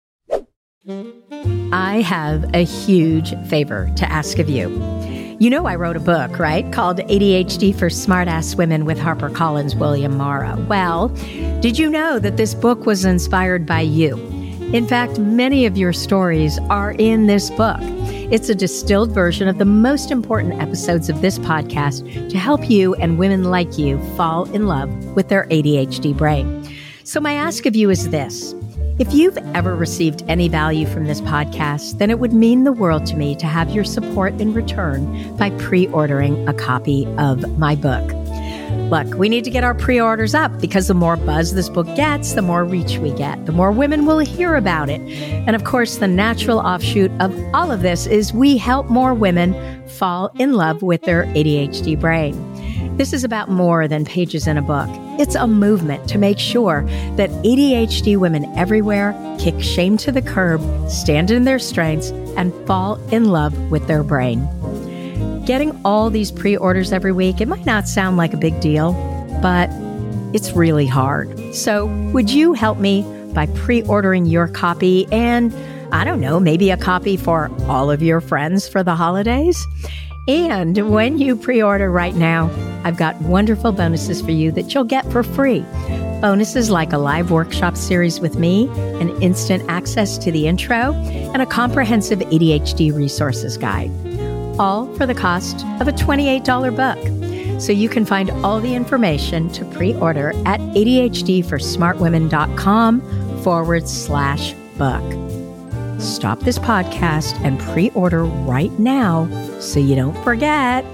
I have a huge favor to ask of you. You know, I wrote a book, right, called A D H D for Smartass Women with HarperCollins William Morrow. Well, did you know that this book was inspired by you? In fact, many of your stories are in this book. It's a distilled version of the most important episodes of this podcast to help you and women like you fall in love with their A D H D brain. So my ask of you is this. If you've ever received any value from this podcast, then it would mean the world to me to have your support in return by pre-ordering a copy of my book. Look, we need to get our pre-orders up because the more buzz this book gets, the more reach we get, the more women will hear about it. And of course, the natural offshoot of all of this is we help more women fall in love with their A D H D brain. This is about more than pages in a book. It's a movement to make sure that A D H D women everywhere kick shame to the curb, stand in their strengths, and fall in love with their brain. Getting all these pre-orders every week, it might not sound like a big deal, but it's really hard. So would you help me by pre-ordering your copy and, I don't know, maybe a copy for all of your friends for the holidays? And when you pre-order right now, I've got wonderful bonuses for you that you'll get for free. Bonuses like a live workshop series with me, an instant access to the intro, and a comprehensive A D H D resources guide. All for the cost of a twenty-eight dollars book. So you can find all the information to pre-order at adhdsforsmartwomen.com forward slash book. Stop this podcast and pre-order right now so you don't forget.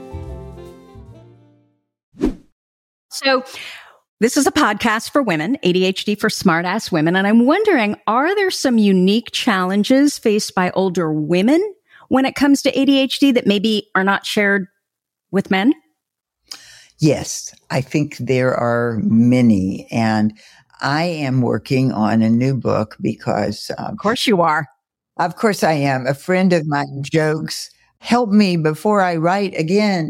So this is a podcast for women, A D H D for smartass women. And I'm wondering, are there some unique challenges faced by older women when it comes to A D H D that maybe are not shared with men? Yes, I think there are many. And I am working on a new book because... Um, of course you are. Of course I am. A friend of mine jokes, help me before I write again.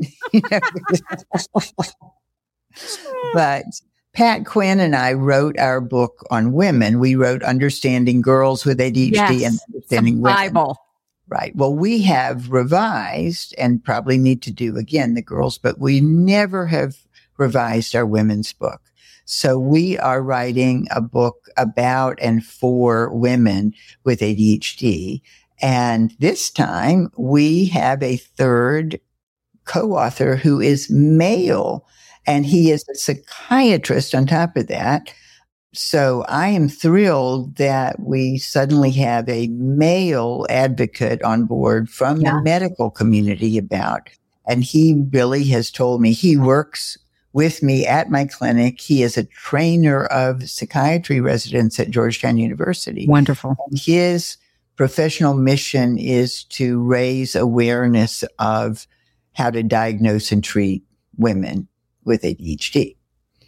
But Pat Quinn and I wrote our book on women. We wrote Understanding Girls with A D H D Yes, and Understanding Women. Bible. Right. Well, we have revised and probably need to do again the girls, but we never have revised our women's book. So we are writing a book about and for women with A D H D. And this time we have a third co-author who is male. And he is a psychiatrist on top of that. So I am thrilled that we suddenly have a male advocate on board from yeah. the medical community about, and he really has told me he works with me at my clinic. He is a trainer of psychiatry residents at Georgetown University. Wonderful. And his professional mission is to raise awareness of how to diagnose and treat women with A D H D.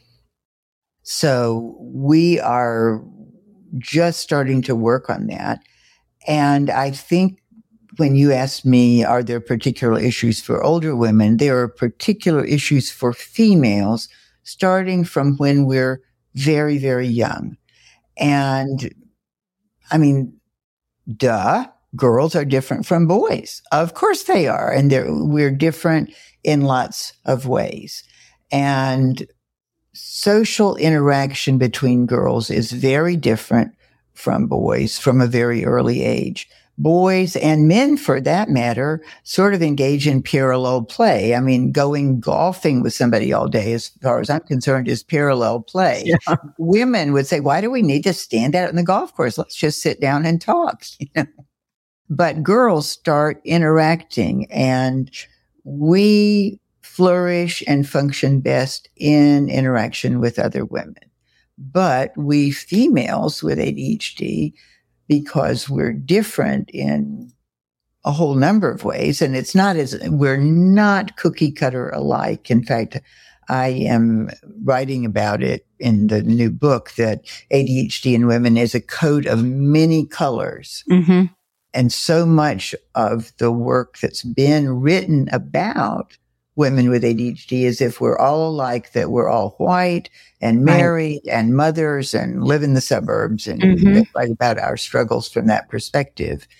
So we are just starting to work on that. And I think when you asked me, are there particular issues for older women? There are particular issues for females starting from when we're very, very young. And I mean, duh, girls are different from boys. Of course they are. And they're, we're different in lots of ways. And social interaction between girls is very different from boys from a very early age. Boys and men, for that matter, sort of engage in parallel play. I mean, going golfing with somebody all day, as far as I'm concerned, is parallel play. Yeah. Women would say, why do we need to stand out on the golf course? Let's just sit down and talk. You know? But girls start interacting, and we flourish and function best in interaction with other women. But we females with A D H D, because we're different in a whole number of ways, and it's not as, we're not cookie cutter alike. In fact, I am writing about it in the new book that A D H D in women is a coat of many colors. Mm-hmm. And so much of the work that's been written about women with A D H D is if we're all alike, that we're all white and married right. and mothers and live in the suburbs, and mm-hmm. write about our struggles from that perspective.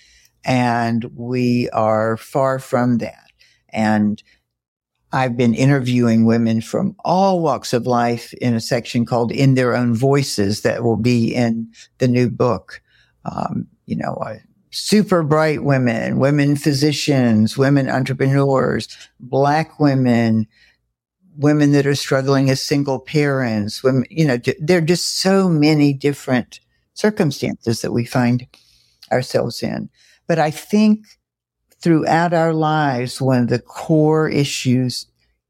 And we are far from that. And I've been interviewing women from all walks of life in a section called In Their Own Voices that will be in the new book. Um, you know, I, super bright women, women physicians, women entrepreneurs, Black women, women that are struggling as single parents, women, you know, there are just so many different circumstances that we find ourselves in. But I think throughout our lives, one of the core issues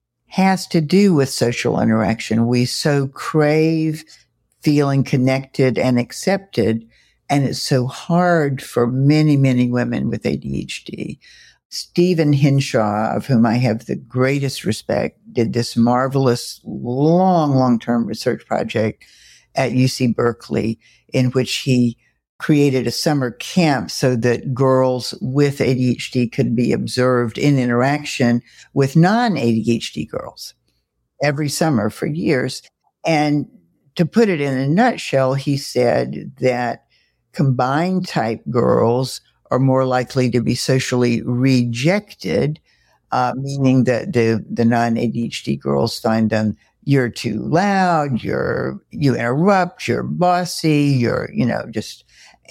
has to do with social interaction. We so crave feeling connected and accepted. And it's so hard for many, many women with A D H D. Stephen Hinshaw, of whom I have the greatest respect, did this marvelous long, long-term research project at U C Berkeley, in which he created a summer camp so that girls with A D H D could be observed in interaction with non-A D H D girls every summer for years. And to put it in a nutshell, he said that combined type girls are more likely to be socially rejected, uh, meaning that the, the non-A D H D girls find them, you're too loud, you're, you interrupt, you're bossy, you're, you know, just,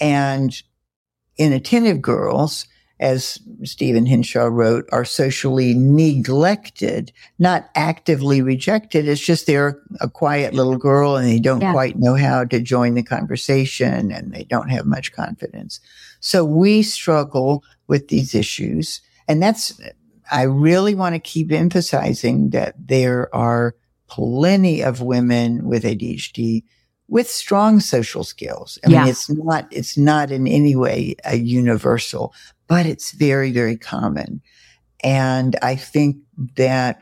and inattentive girls, as Stephen Hinshaw wrote, are socially neglected, not actively rejected. It's just they're a quiet little girl and they don't yeah. quite know how to join the conversation, and they don't have much confidence. So we struggle with these issues. And that's, I really want to keep emphasizing that there are plenty of women with A D H D with strong social skills. I yeah. mean, it's not, it's not in any way a universal, but it's very, very common. And I think that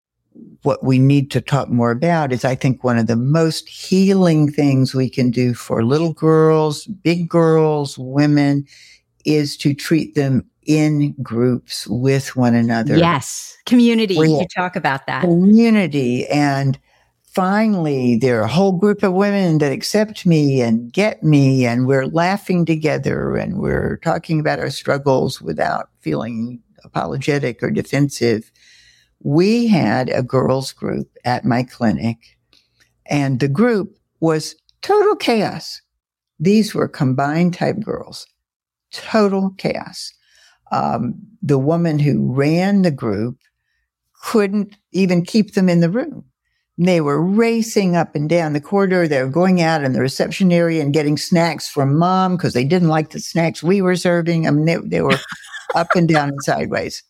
what we need to talk more about is, I think, one of the most healing things we can do for little girls, big girls, women, is to treat them in groups with one another. Yes. Community. Where you talk about that. Community. And finally, there are a whole group of women that accept me and get me, and we're laughing together and we're talking about our struggles without feeling apologetic or defensive. We had a girls group at my clinic, and the group was total chaos. These were combined type girls, total chaos. Um, the woman who ran the group couldn't even keep them in the room. They were racing up and down the corridor. They were going out in the reception area and getting snacks from mom because they didn't like the snacks we were serving. I mean, they, they were up and down and sideways.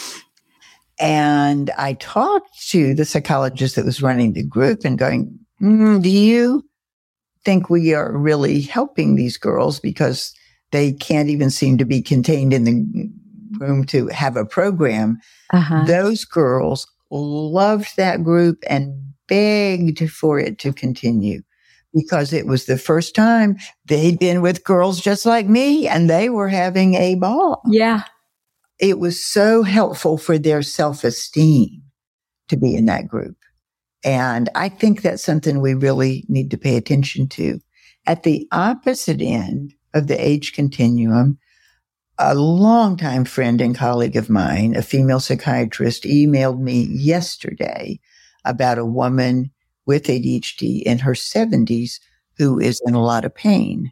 And I talked to the psychologist that was running the group and going, mm, do you think we are really helping these girls because they can't even seem to be contained in the room to have a program? Uh-huh. Those girls loved that group and begged for it to continue because it was the first time they'd been with girls just like me and they were having a ball. Yeah. It was so helpful for their self-esteem to be in that group. And I think that's something we really need to pay attention to. At the opposite end of the age continuum, a longtime friend and colleague of mine, a female psychiatrist, emailed me yesterday about a woman with A D H D in her seventies who is in a lot of pain.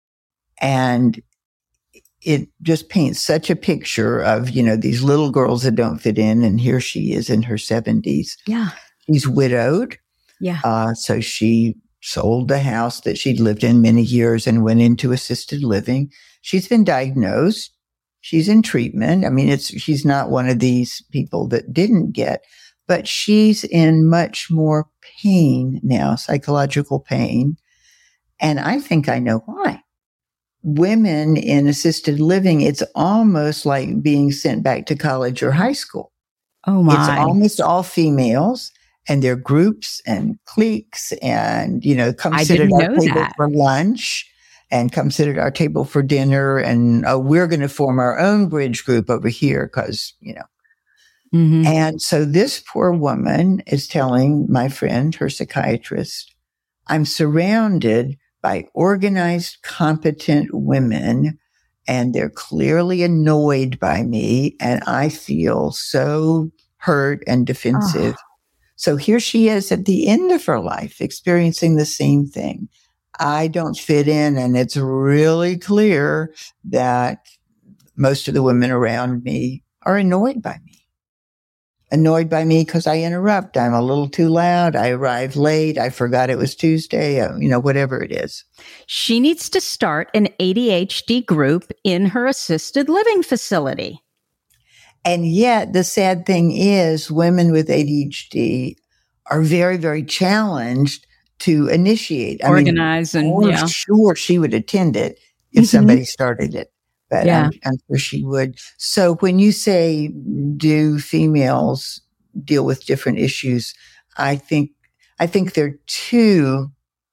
And it just paints such a picture of, you know, these little girls that don't fit in. And here she is in her seventies. Yeah. She's widowed. Yeah. Uh, so she sold the house that she'd lived in many years and went into assisted living. She's been diagnosed. She's in treatment. I mean, it's, she's not one of these people that didn't get, but she's in much more pain now, psychological pain. And I think I know why. Women in assisted living, it's almost like being sent back to college or high school. Oh my. It's almost all females and their groups and cliques and, you know, come I sit at didn't our know table that. for lunch and come sit at our table for dinner. And oh, we're going to form our own bridge group over here because, you know. Mm-hmm. And so this poor woman is telling my friend, her psychiatrist, I'm surrounded by organized, competent women, and they're clearly annoyed by me, and I feel so hurt and defensive. Oh. So here she is at the end of her life, experiencing the same thing. I don't fit in, and it's really clear that most of the women around me are annoyed by me. Annoyed by me because I interrupt. I'm a little too loud. I arrive late. I forgot it was Tuesday. Uh, you know, whatever it is. She needs to start an A D H D group in her assisted living facility. And yet the sad thing is women with A D H D are very, very challenged to initiate. I Organize mean, and, yeah. Sure, she would attend it if mm-hmm. somebody started it. But yeah. I'm, I'm sure she would. So when you say, do females deal with different issues? I think, I think there are two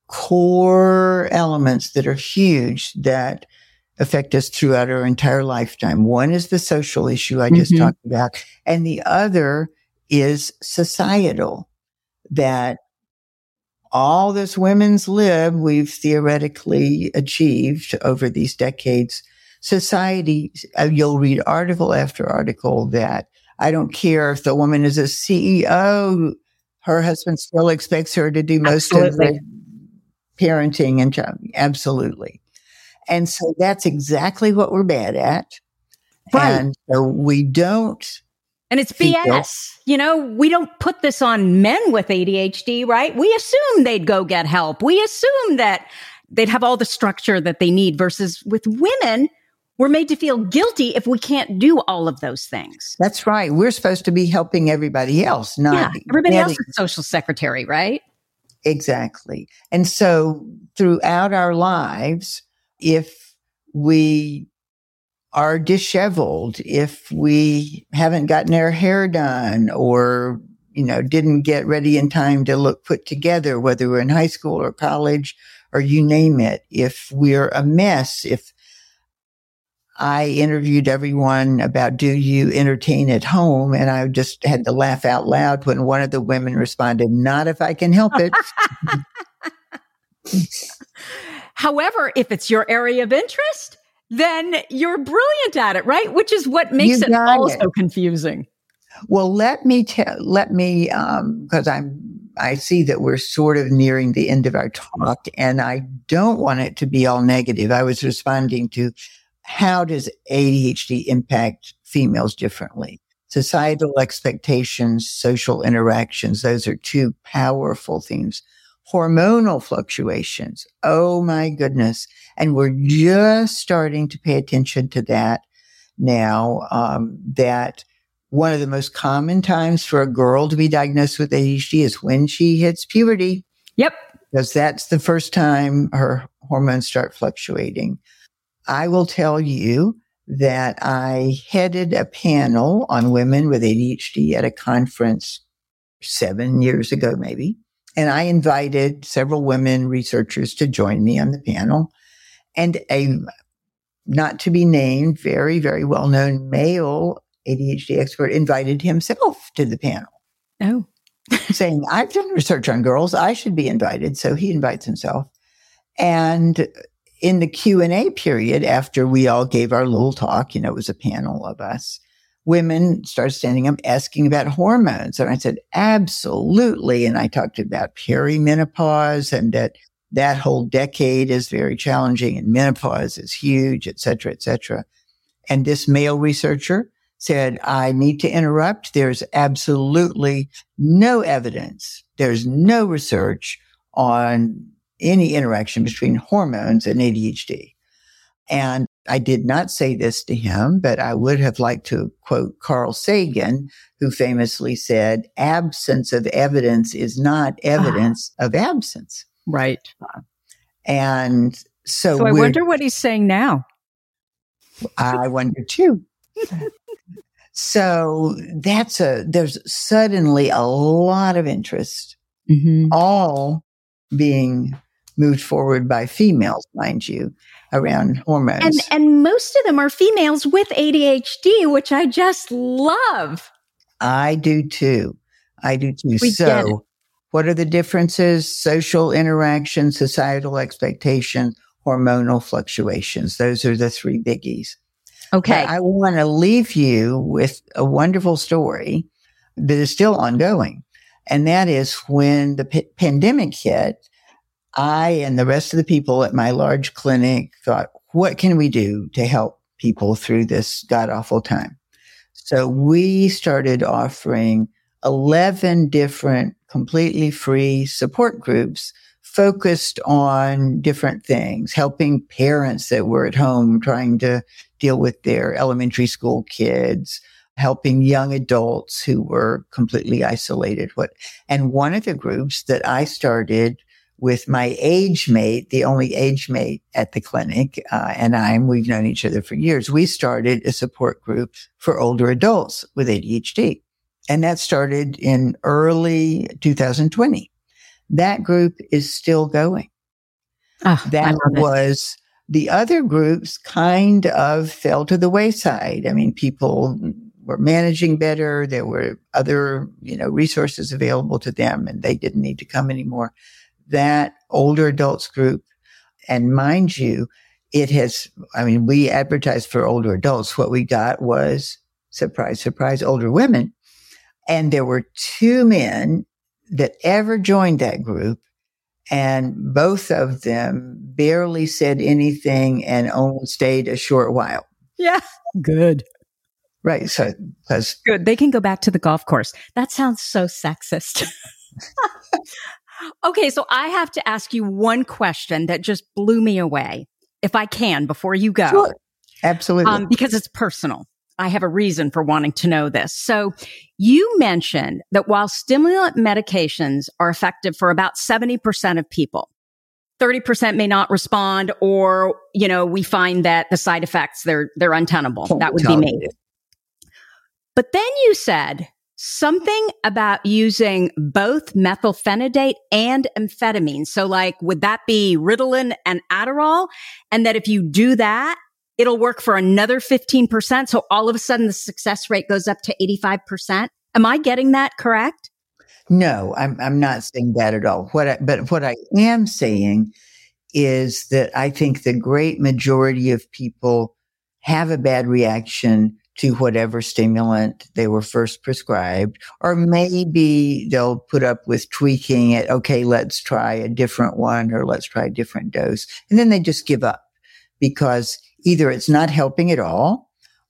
core elements that are huge that affect us throughout our entire lifetime. One is the social issue I just mm-hmm. talked about. And the other is societal, that all this women's lib we've theoretically achieved over these decades. Society, uh, you'll read article after article that I don't care if the woman is a C E O, her husband still expects her to do most Absolutely. Of the parenting and job. Absolutely. And so that's exactly what we're bad at. Right. And so we don't. And it's B S. You know, we don't put this on men with A D H D, right? We assume they'd go get help. We assume that they'd have all the structure that they need versus with women, we're made to feel guilty if we can't do all of those things. That's right. We're supposed to be helping everybody else, not yeah, everybody getting- else is social secretary, right? Exactly. And so throughout our lives, if we are disheveled, if we haven't gotten our hair done or, you know, didn't get ready in time to look put together, whether we're in high school or college or you name it, if we're a mess, if I interviewed everyone about, do you entertain at home? And I just had to laugh out loud when one of the women responded, not if I can help it. However, if it's your area of interest, then you're brilliant at it, right? Which is what makes it also it. confusing. Well, let me tell, let me, um, cause I'm, I see that we're sort of nearing the end of our talk and I don't want it to be all negative. I was responding to how does A D H D impact females differently? Societal expectations, social interactions. Those are two powerful themes. Hormonal fluctuations. Oh my goodness. And we're just starting to pay attention to that now, um, that one of the most common times for a girl to be diagnosed with A D H D is when she hits puberty. Yep. Because that's the first time her hormones start fluctuating. I will tell you that I headed a panel on women with A D H D at a conference seven years ago, maybe. And I invited several women researchers to join me on the panel. And a not to be named, very, very well-known male A D H D expert invited himself to the panel. Oh. Saying, I've done research on girls. I should be invited. So he invites himself. And in the Q and A period, after we all gave our little talk, you know, it was a panel of us, women started standing up asking about hormones. And I said, absolutely. And I talked about perimenopause and that that whole decade is very challenging and menopause is huge, et cetera, et cetera. And this male researcher said, I need to interrupt. There's absolutely no evidence. There's no research on any interaction between hormones and A D H D. And I did not say this to him, but I would have liked to quote Carl Sagan, who famously said, absence of evidence is not evidence ah. of absence. Right. And so, so I wonder what he's saying now. I wonder too. So that's a, there's suddenly a lot of interest, mm-hmm. all being moved forward by females, mind you, around hormones. And, and most of them are females with A D H D, which I just love. I do too. I do too. We so what are the differences? Social interaction, societal expectation, hormonal fluctuations. Those are the three biggies. Okay. But I want to leave you with a wonderful story that is still ongoing. And that is when the p- pandemic hit, I and the rest of the people at my large clinic thought, what can we do to help people through this god-awful time? So we started offering eleven different completely free support groups focused on different things, helping parents that were at home trying to deal with their elementary school kids, helping young adults who were completely isolated. What, and one of the groups that I started with my age mate, the only age mate at the clinic, uh, and I'm, we've known each other for years. We started a support group for older adults with A D H D. And that started in early two thousand twenty. That group is still going. Oh, that was the other groups kind of fell to the wayside. I mean, people were managing better. There were other, you know, resources available to them and they didn't need to come anymore. That older adults group, and mind you, it has, I mean, we advertised for older adults. What we got was, surprise, surprise, older women. And there were two men that ever joined that group, and both of them barely said anything and only stayed a short while. Yeah. Good. Right. So, because good. They can go back to the golf course. That sounds so sexist. Okay. So I have to ask you one question that just blew me away, if I can, before you go. Sure. Absolutely. Um, because it's personal. I have a reason for wanting to know this. So you mentioned that while stimulant medications are effective for about seventy percent of people, thirty percent may not respond, or, you know, we find that the side effects, they're, they're untenable. That would be me. But then you said something about using both methylphenidate and amphetamine. So like, would that be Ritalin and Adderall? And that if you do that, it'll work for another fifteen percent. So all of a sudden the success rate goes up to eighty-five percent. Am I getting that correct? No, I'm, I'm not saying that at all. What I, but what I am saying is that I think the great majority of people have a bad reaction to whatever stimulant they were first prescribed, or maybe they'll put up with tweaking it. Okay, let's try a different one, or let's try a different dose. And then they just give up because either it's not helping at all,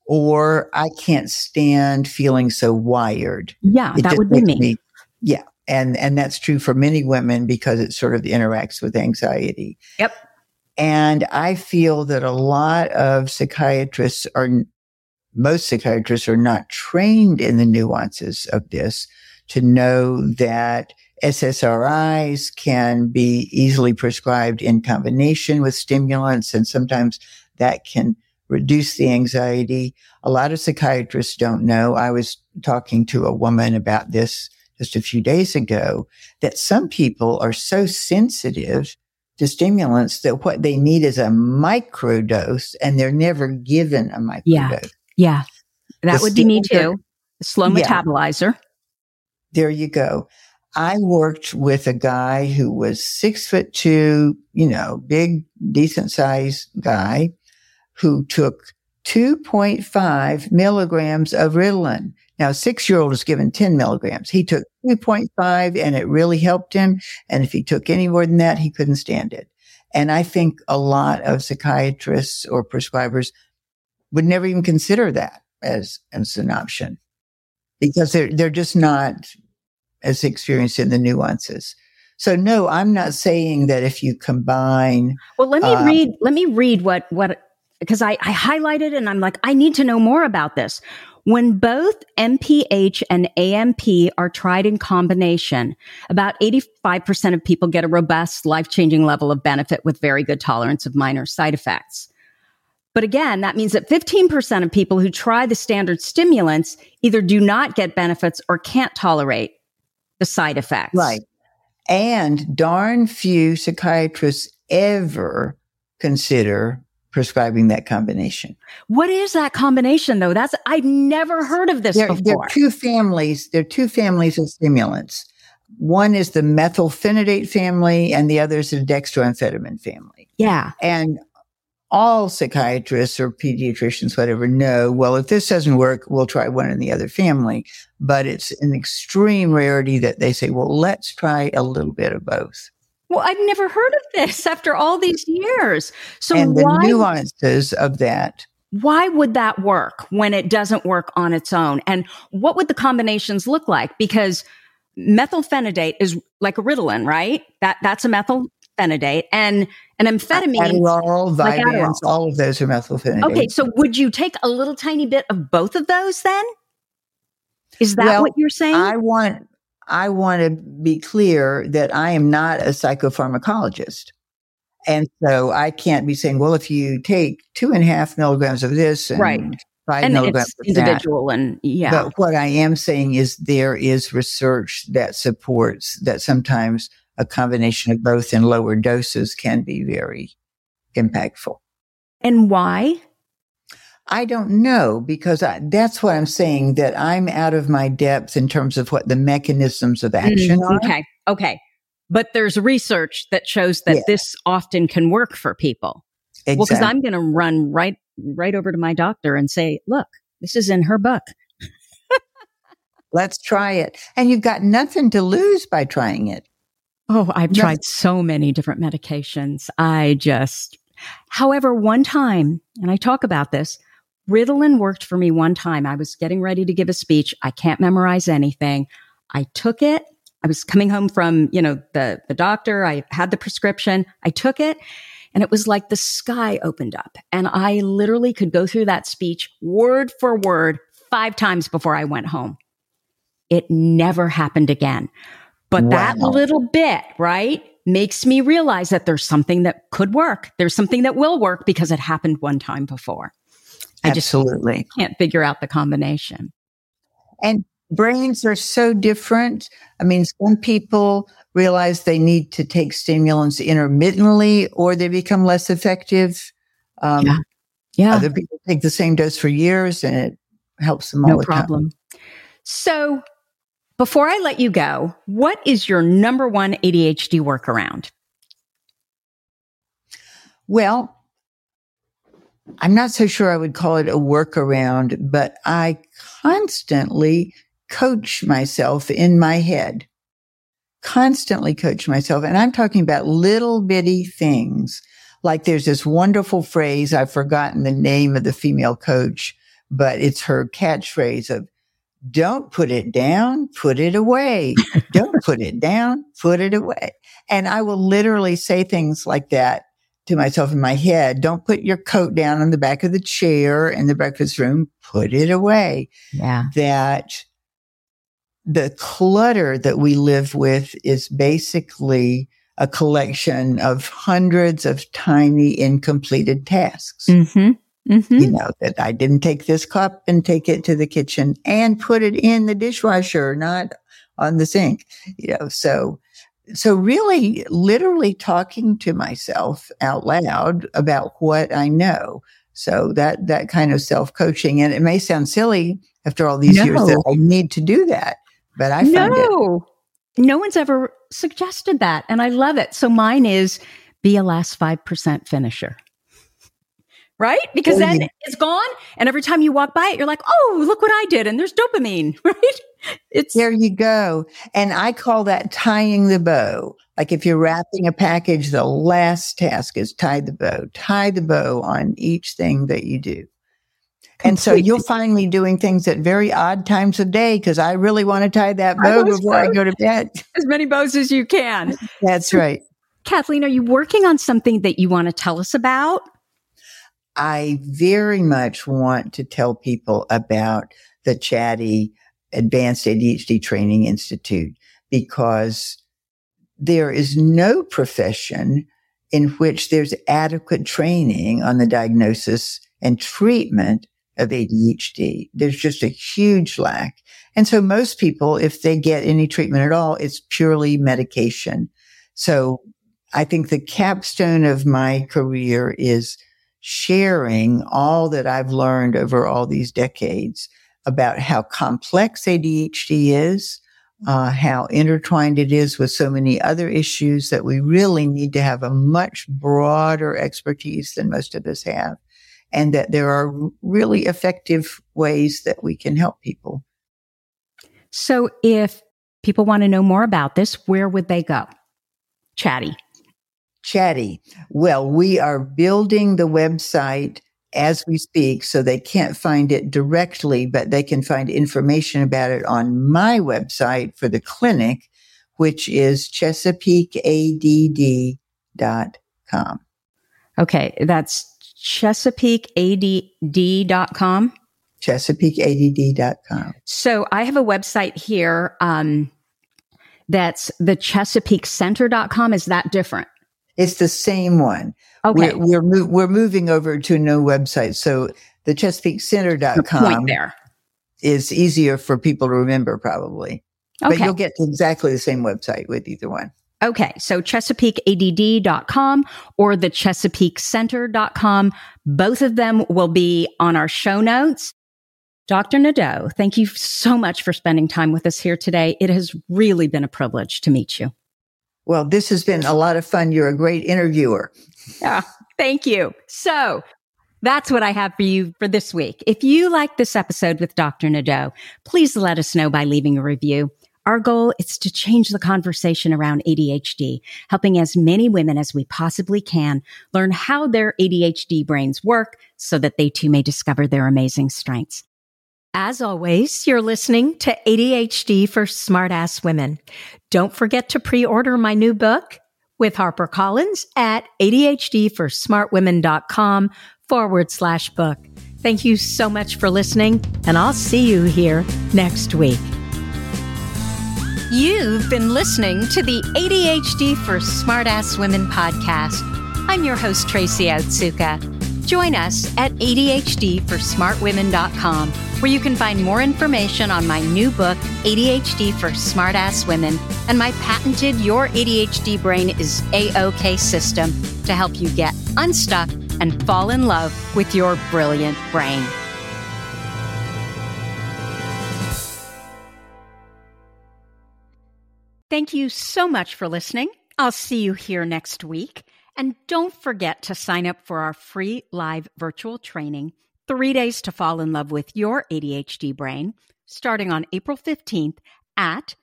or I can't stand feeling so wired. Yeah, It that just would be makes me. me, yeah. And, and that's true for many women because it sort of interacts with anxiety. Yep. And I feel that a lot of psychiatrists are, most psychiatrists are not trained in the nuances of this to know that S S R Is can be easily prescribed in combination with stimulants, and sometimes that can reduce the anxiety. A lot of psychiatrists don't know. I was talking to a woman about this just a few days ago, that some people are so sensitive to stimulants that what they need is a microdose, and they're never given a microdose. Yeah. Yeah. That The would be me standard- too. Slow Yeah. metabolizer. There you go. I worked with a guy who was six foot two, you know, big, decent sized guy who took two point five milligrams of Ritalin. Now, a six year old is given ten milligrams. He took two point five and it really helped him. And if he took any more than that, he couldn't stand it. And I think a lot of psychiatrists or prescribers would never even consider that as, as an option because they're, they're just not as experienced in the nuances. So no, I'm not saying that if you combine. Well, let me um, read, let me read what, what, because I, I highlighted and I'm like, I need to know more about this. When both M P H and A M P are tried in combination, about eighty-five percent of people get a robust, life-changing level of benefit with very good tolerance of minor side effects. But again, that means that fifteen percent of people who try the standard stimulants either do not get benefits or can't tolerate the side effects. Right. And darn few psychiatrists ever consider prescribing that combination. What is that combination though? That's, I've never heard of this There, before. there are two families. There are two families of stimulants. One is the methylphenidate family and the other is the dextroamphetamine family. Yeah. And all psychiatrists or pediatricians, whatever, know, well, if this doesn't work, we'll try one in the other family. But it's an extreme rarity that they say, well, let's try a little bit of both. Well, I've never heard of this after all these years. So And the why, nuances of that. why would that work when it doesn't work on its own? And what would the combinations look like? Because methylphenidate is like a Ritalin, right? That that's a methylphenidate, and an amphetamine. Adderall, like Vyvanse, Adderall. all of those are methylphenidate. Okay, so would you take a little tiny bit of both of those then? Is that Well, what you're saying? I want I want to be clear that I am not a psychopharmacologist. And so I can't be saying, well, if you take two and a half milligrams of this and Right. five and milligrams it's of that. individual, and yeah, But what I am saying is there is research that supports that sometimes a combination of both in lower doses can be very impactful. and why? I don't know because I, that's what I'm saying, that I'm out of my depth in terms of what the mechanisms of action Mm, are. okay, okay, but there's research that shows that Yeah. this often can work for people. Exactly. Well, because I'm going to run right right over to my doctor and say, look, this is in her book. Let's try it. And you've got nothing to lose by trying it. Oh, I've No. tried so many different medications. I just, however, one time, and I talk about this, Ritalin worked for me one time. I was getting ready to give a speech. I can't memorize anything. I took it. I was coming home from, you know, the, the doctor. I had the prescription. I took it. And it was like the sky opened up. And I literally could go through that speech word for word five times before I went home. It never happened again. But that Wow. little bit, right, makes me realize that there's something that could work. There's something that will work because it happened one time before. I Absolutely. just can't figure out the combination. And brains are so different. I mean, some people realize they need to take stimulants intermittently or they become less effective. Um, Yeah. Yeah. Other people take the same dose for years and it helps them all No the time. problem. So before I let you go, what is your number one A D H D workaround? Well, I'm not so sure I would call it a workaround, but I constantly coach myself in my head, constantly coach myself. And I'm talking about little bitty things. Like there's this wonderful phrase, I've forgotten the name of the female coach, but it's her catchphrase of don't put it down, put it away. Don't put it down, put it away. And I will literally say things like that to myself in my head. Don't put your coat down on the back of the chair in the breakfast room. Put it away. Yeah. That the clutter that we live with is basically a collection of hundreds of tiny incompleted tasks. Mm-hmm. Mm-hmm. You know, that I didn't take this cup and take it to the kitchen and put it in the dishwasher, not on the sink. You know, so, so really literally talking to myself out loud about what I know. So that, that kind of self-coaching, and it may sound silly after all these No. years that I need to do that, but I find it. No, no one's ever suggested that. And I love it. So mine is be a last five percent finisher. Right? Because Oh, then yeah. it's gone. And every time you walk by it, you're like, oh, look what I did. And there's dopamine, right? It's There you go. And I call that tying the bow. Like if you're wrapping a package, the last task is tie the bow. Tie the bow on each thing that you do. And so Completely. you'll find me doing things at very odd times of day because I really want to tie that I bow was before I bow. go to bed. as many bows as you can. That's right. Kathleen, are you working on something that you want to tell us about? I very much want to tell people about the Chatty Advanced A D H D Training Institute because there is no profession in which there's adequate training on the diagnosis and treatment of A D H D. There's just a huge lack. And so most people, if they get any treatment at all, it's purely medication. So I think the capstone of my career is sharing all that I've learned over all these decades about how complex A D H D is, uh, how intertwined it is with so many other issues that we really need to have a much broader expertise than most of us have, and that there are really effective ways that we can help people. So if people want to know more about this, where would they go? Chatty. Chatty. Well, we are building the website as we speak, so they can't find it directly, but they can find information about it on my website for the clinic, which is chesapeake a d d dot com. Okay, that's chesapeake a d d dot com. chesapeake a d d dot com. So I have a website here um, that's the chesapeake center dot com. Is that different? It's the same one. Okay. We're, we're, mo- we're moving over to a new website. So the chesapeake center dot com Point there. is easier for people to remember probably. But Okay. you'll get to exactly the same website with either one. Okay. So chesapeake a d d dot com or the chesapeake center dot com. Both of them will be on our show notes. Doctor Nadeau, thank you so much for spending time with us here today. It has really been a privilege to meet you. Well, this has been a lot of fun. You're a great interviewer. Yeah, thank you. So that's what I have for you for this week. If you like this episode with Doctor Nadeau, please let us know by leaving a review. Our goal is to change the conversation around A D H D, helping as many women as we possibly can learn how their A D H D brains work so that they too may discover their amazing strengths. As always, you're listening to A D H D for Smartass Women. Don't forget to pre-order my new book with HarperCollins at adhdforsmartwomen.com forward slash book. Thank you so much for listening, and I'll see you here next week. You've been listening to the A D H D for Smartass Women podcast. I'm your host, Tracy Otsuka. Join us at A D H D for smart women dot com, where you can find more information on my new book, A D H D for Smartass Women, and my patented Your A D H D Brain is A-OK system to help you get unstuck and fall in love with your brilliant brain. Thank you so much for listening. I'll see you here next week. And don't forget to sign up for our free live virtual training, Three Days to Fall in Love with Your A D H D Brain, starting on April fifteenth at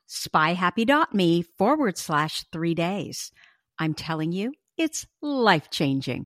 spyhappy.me forward slash three days. I'm telling you, it's life-changing.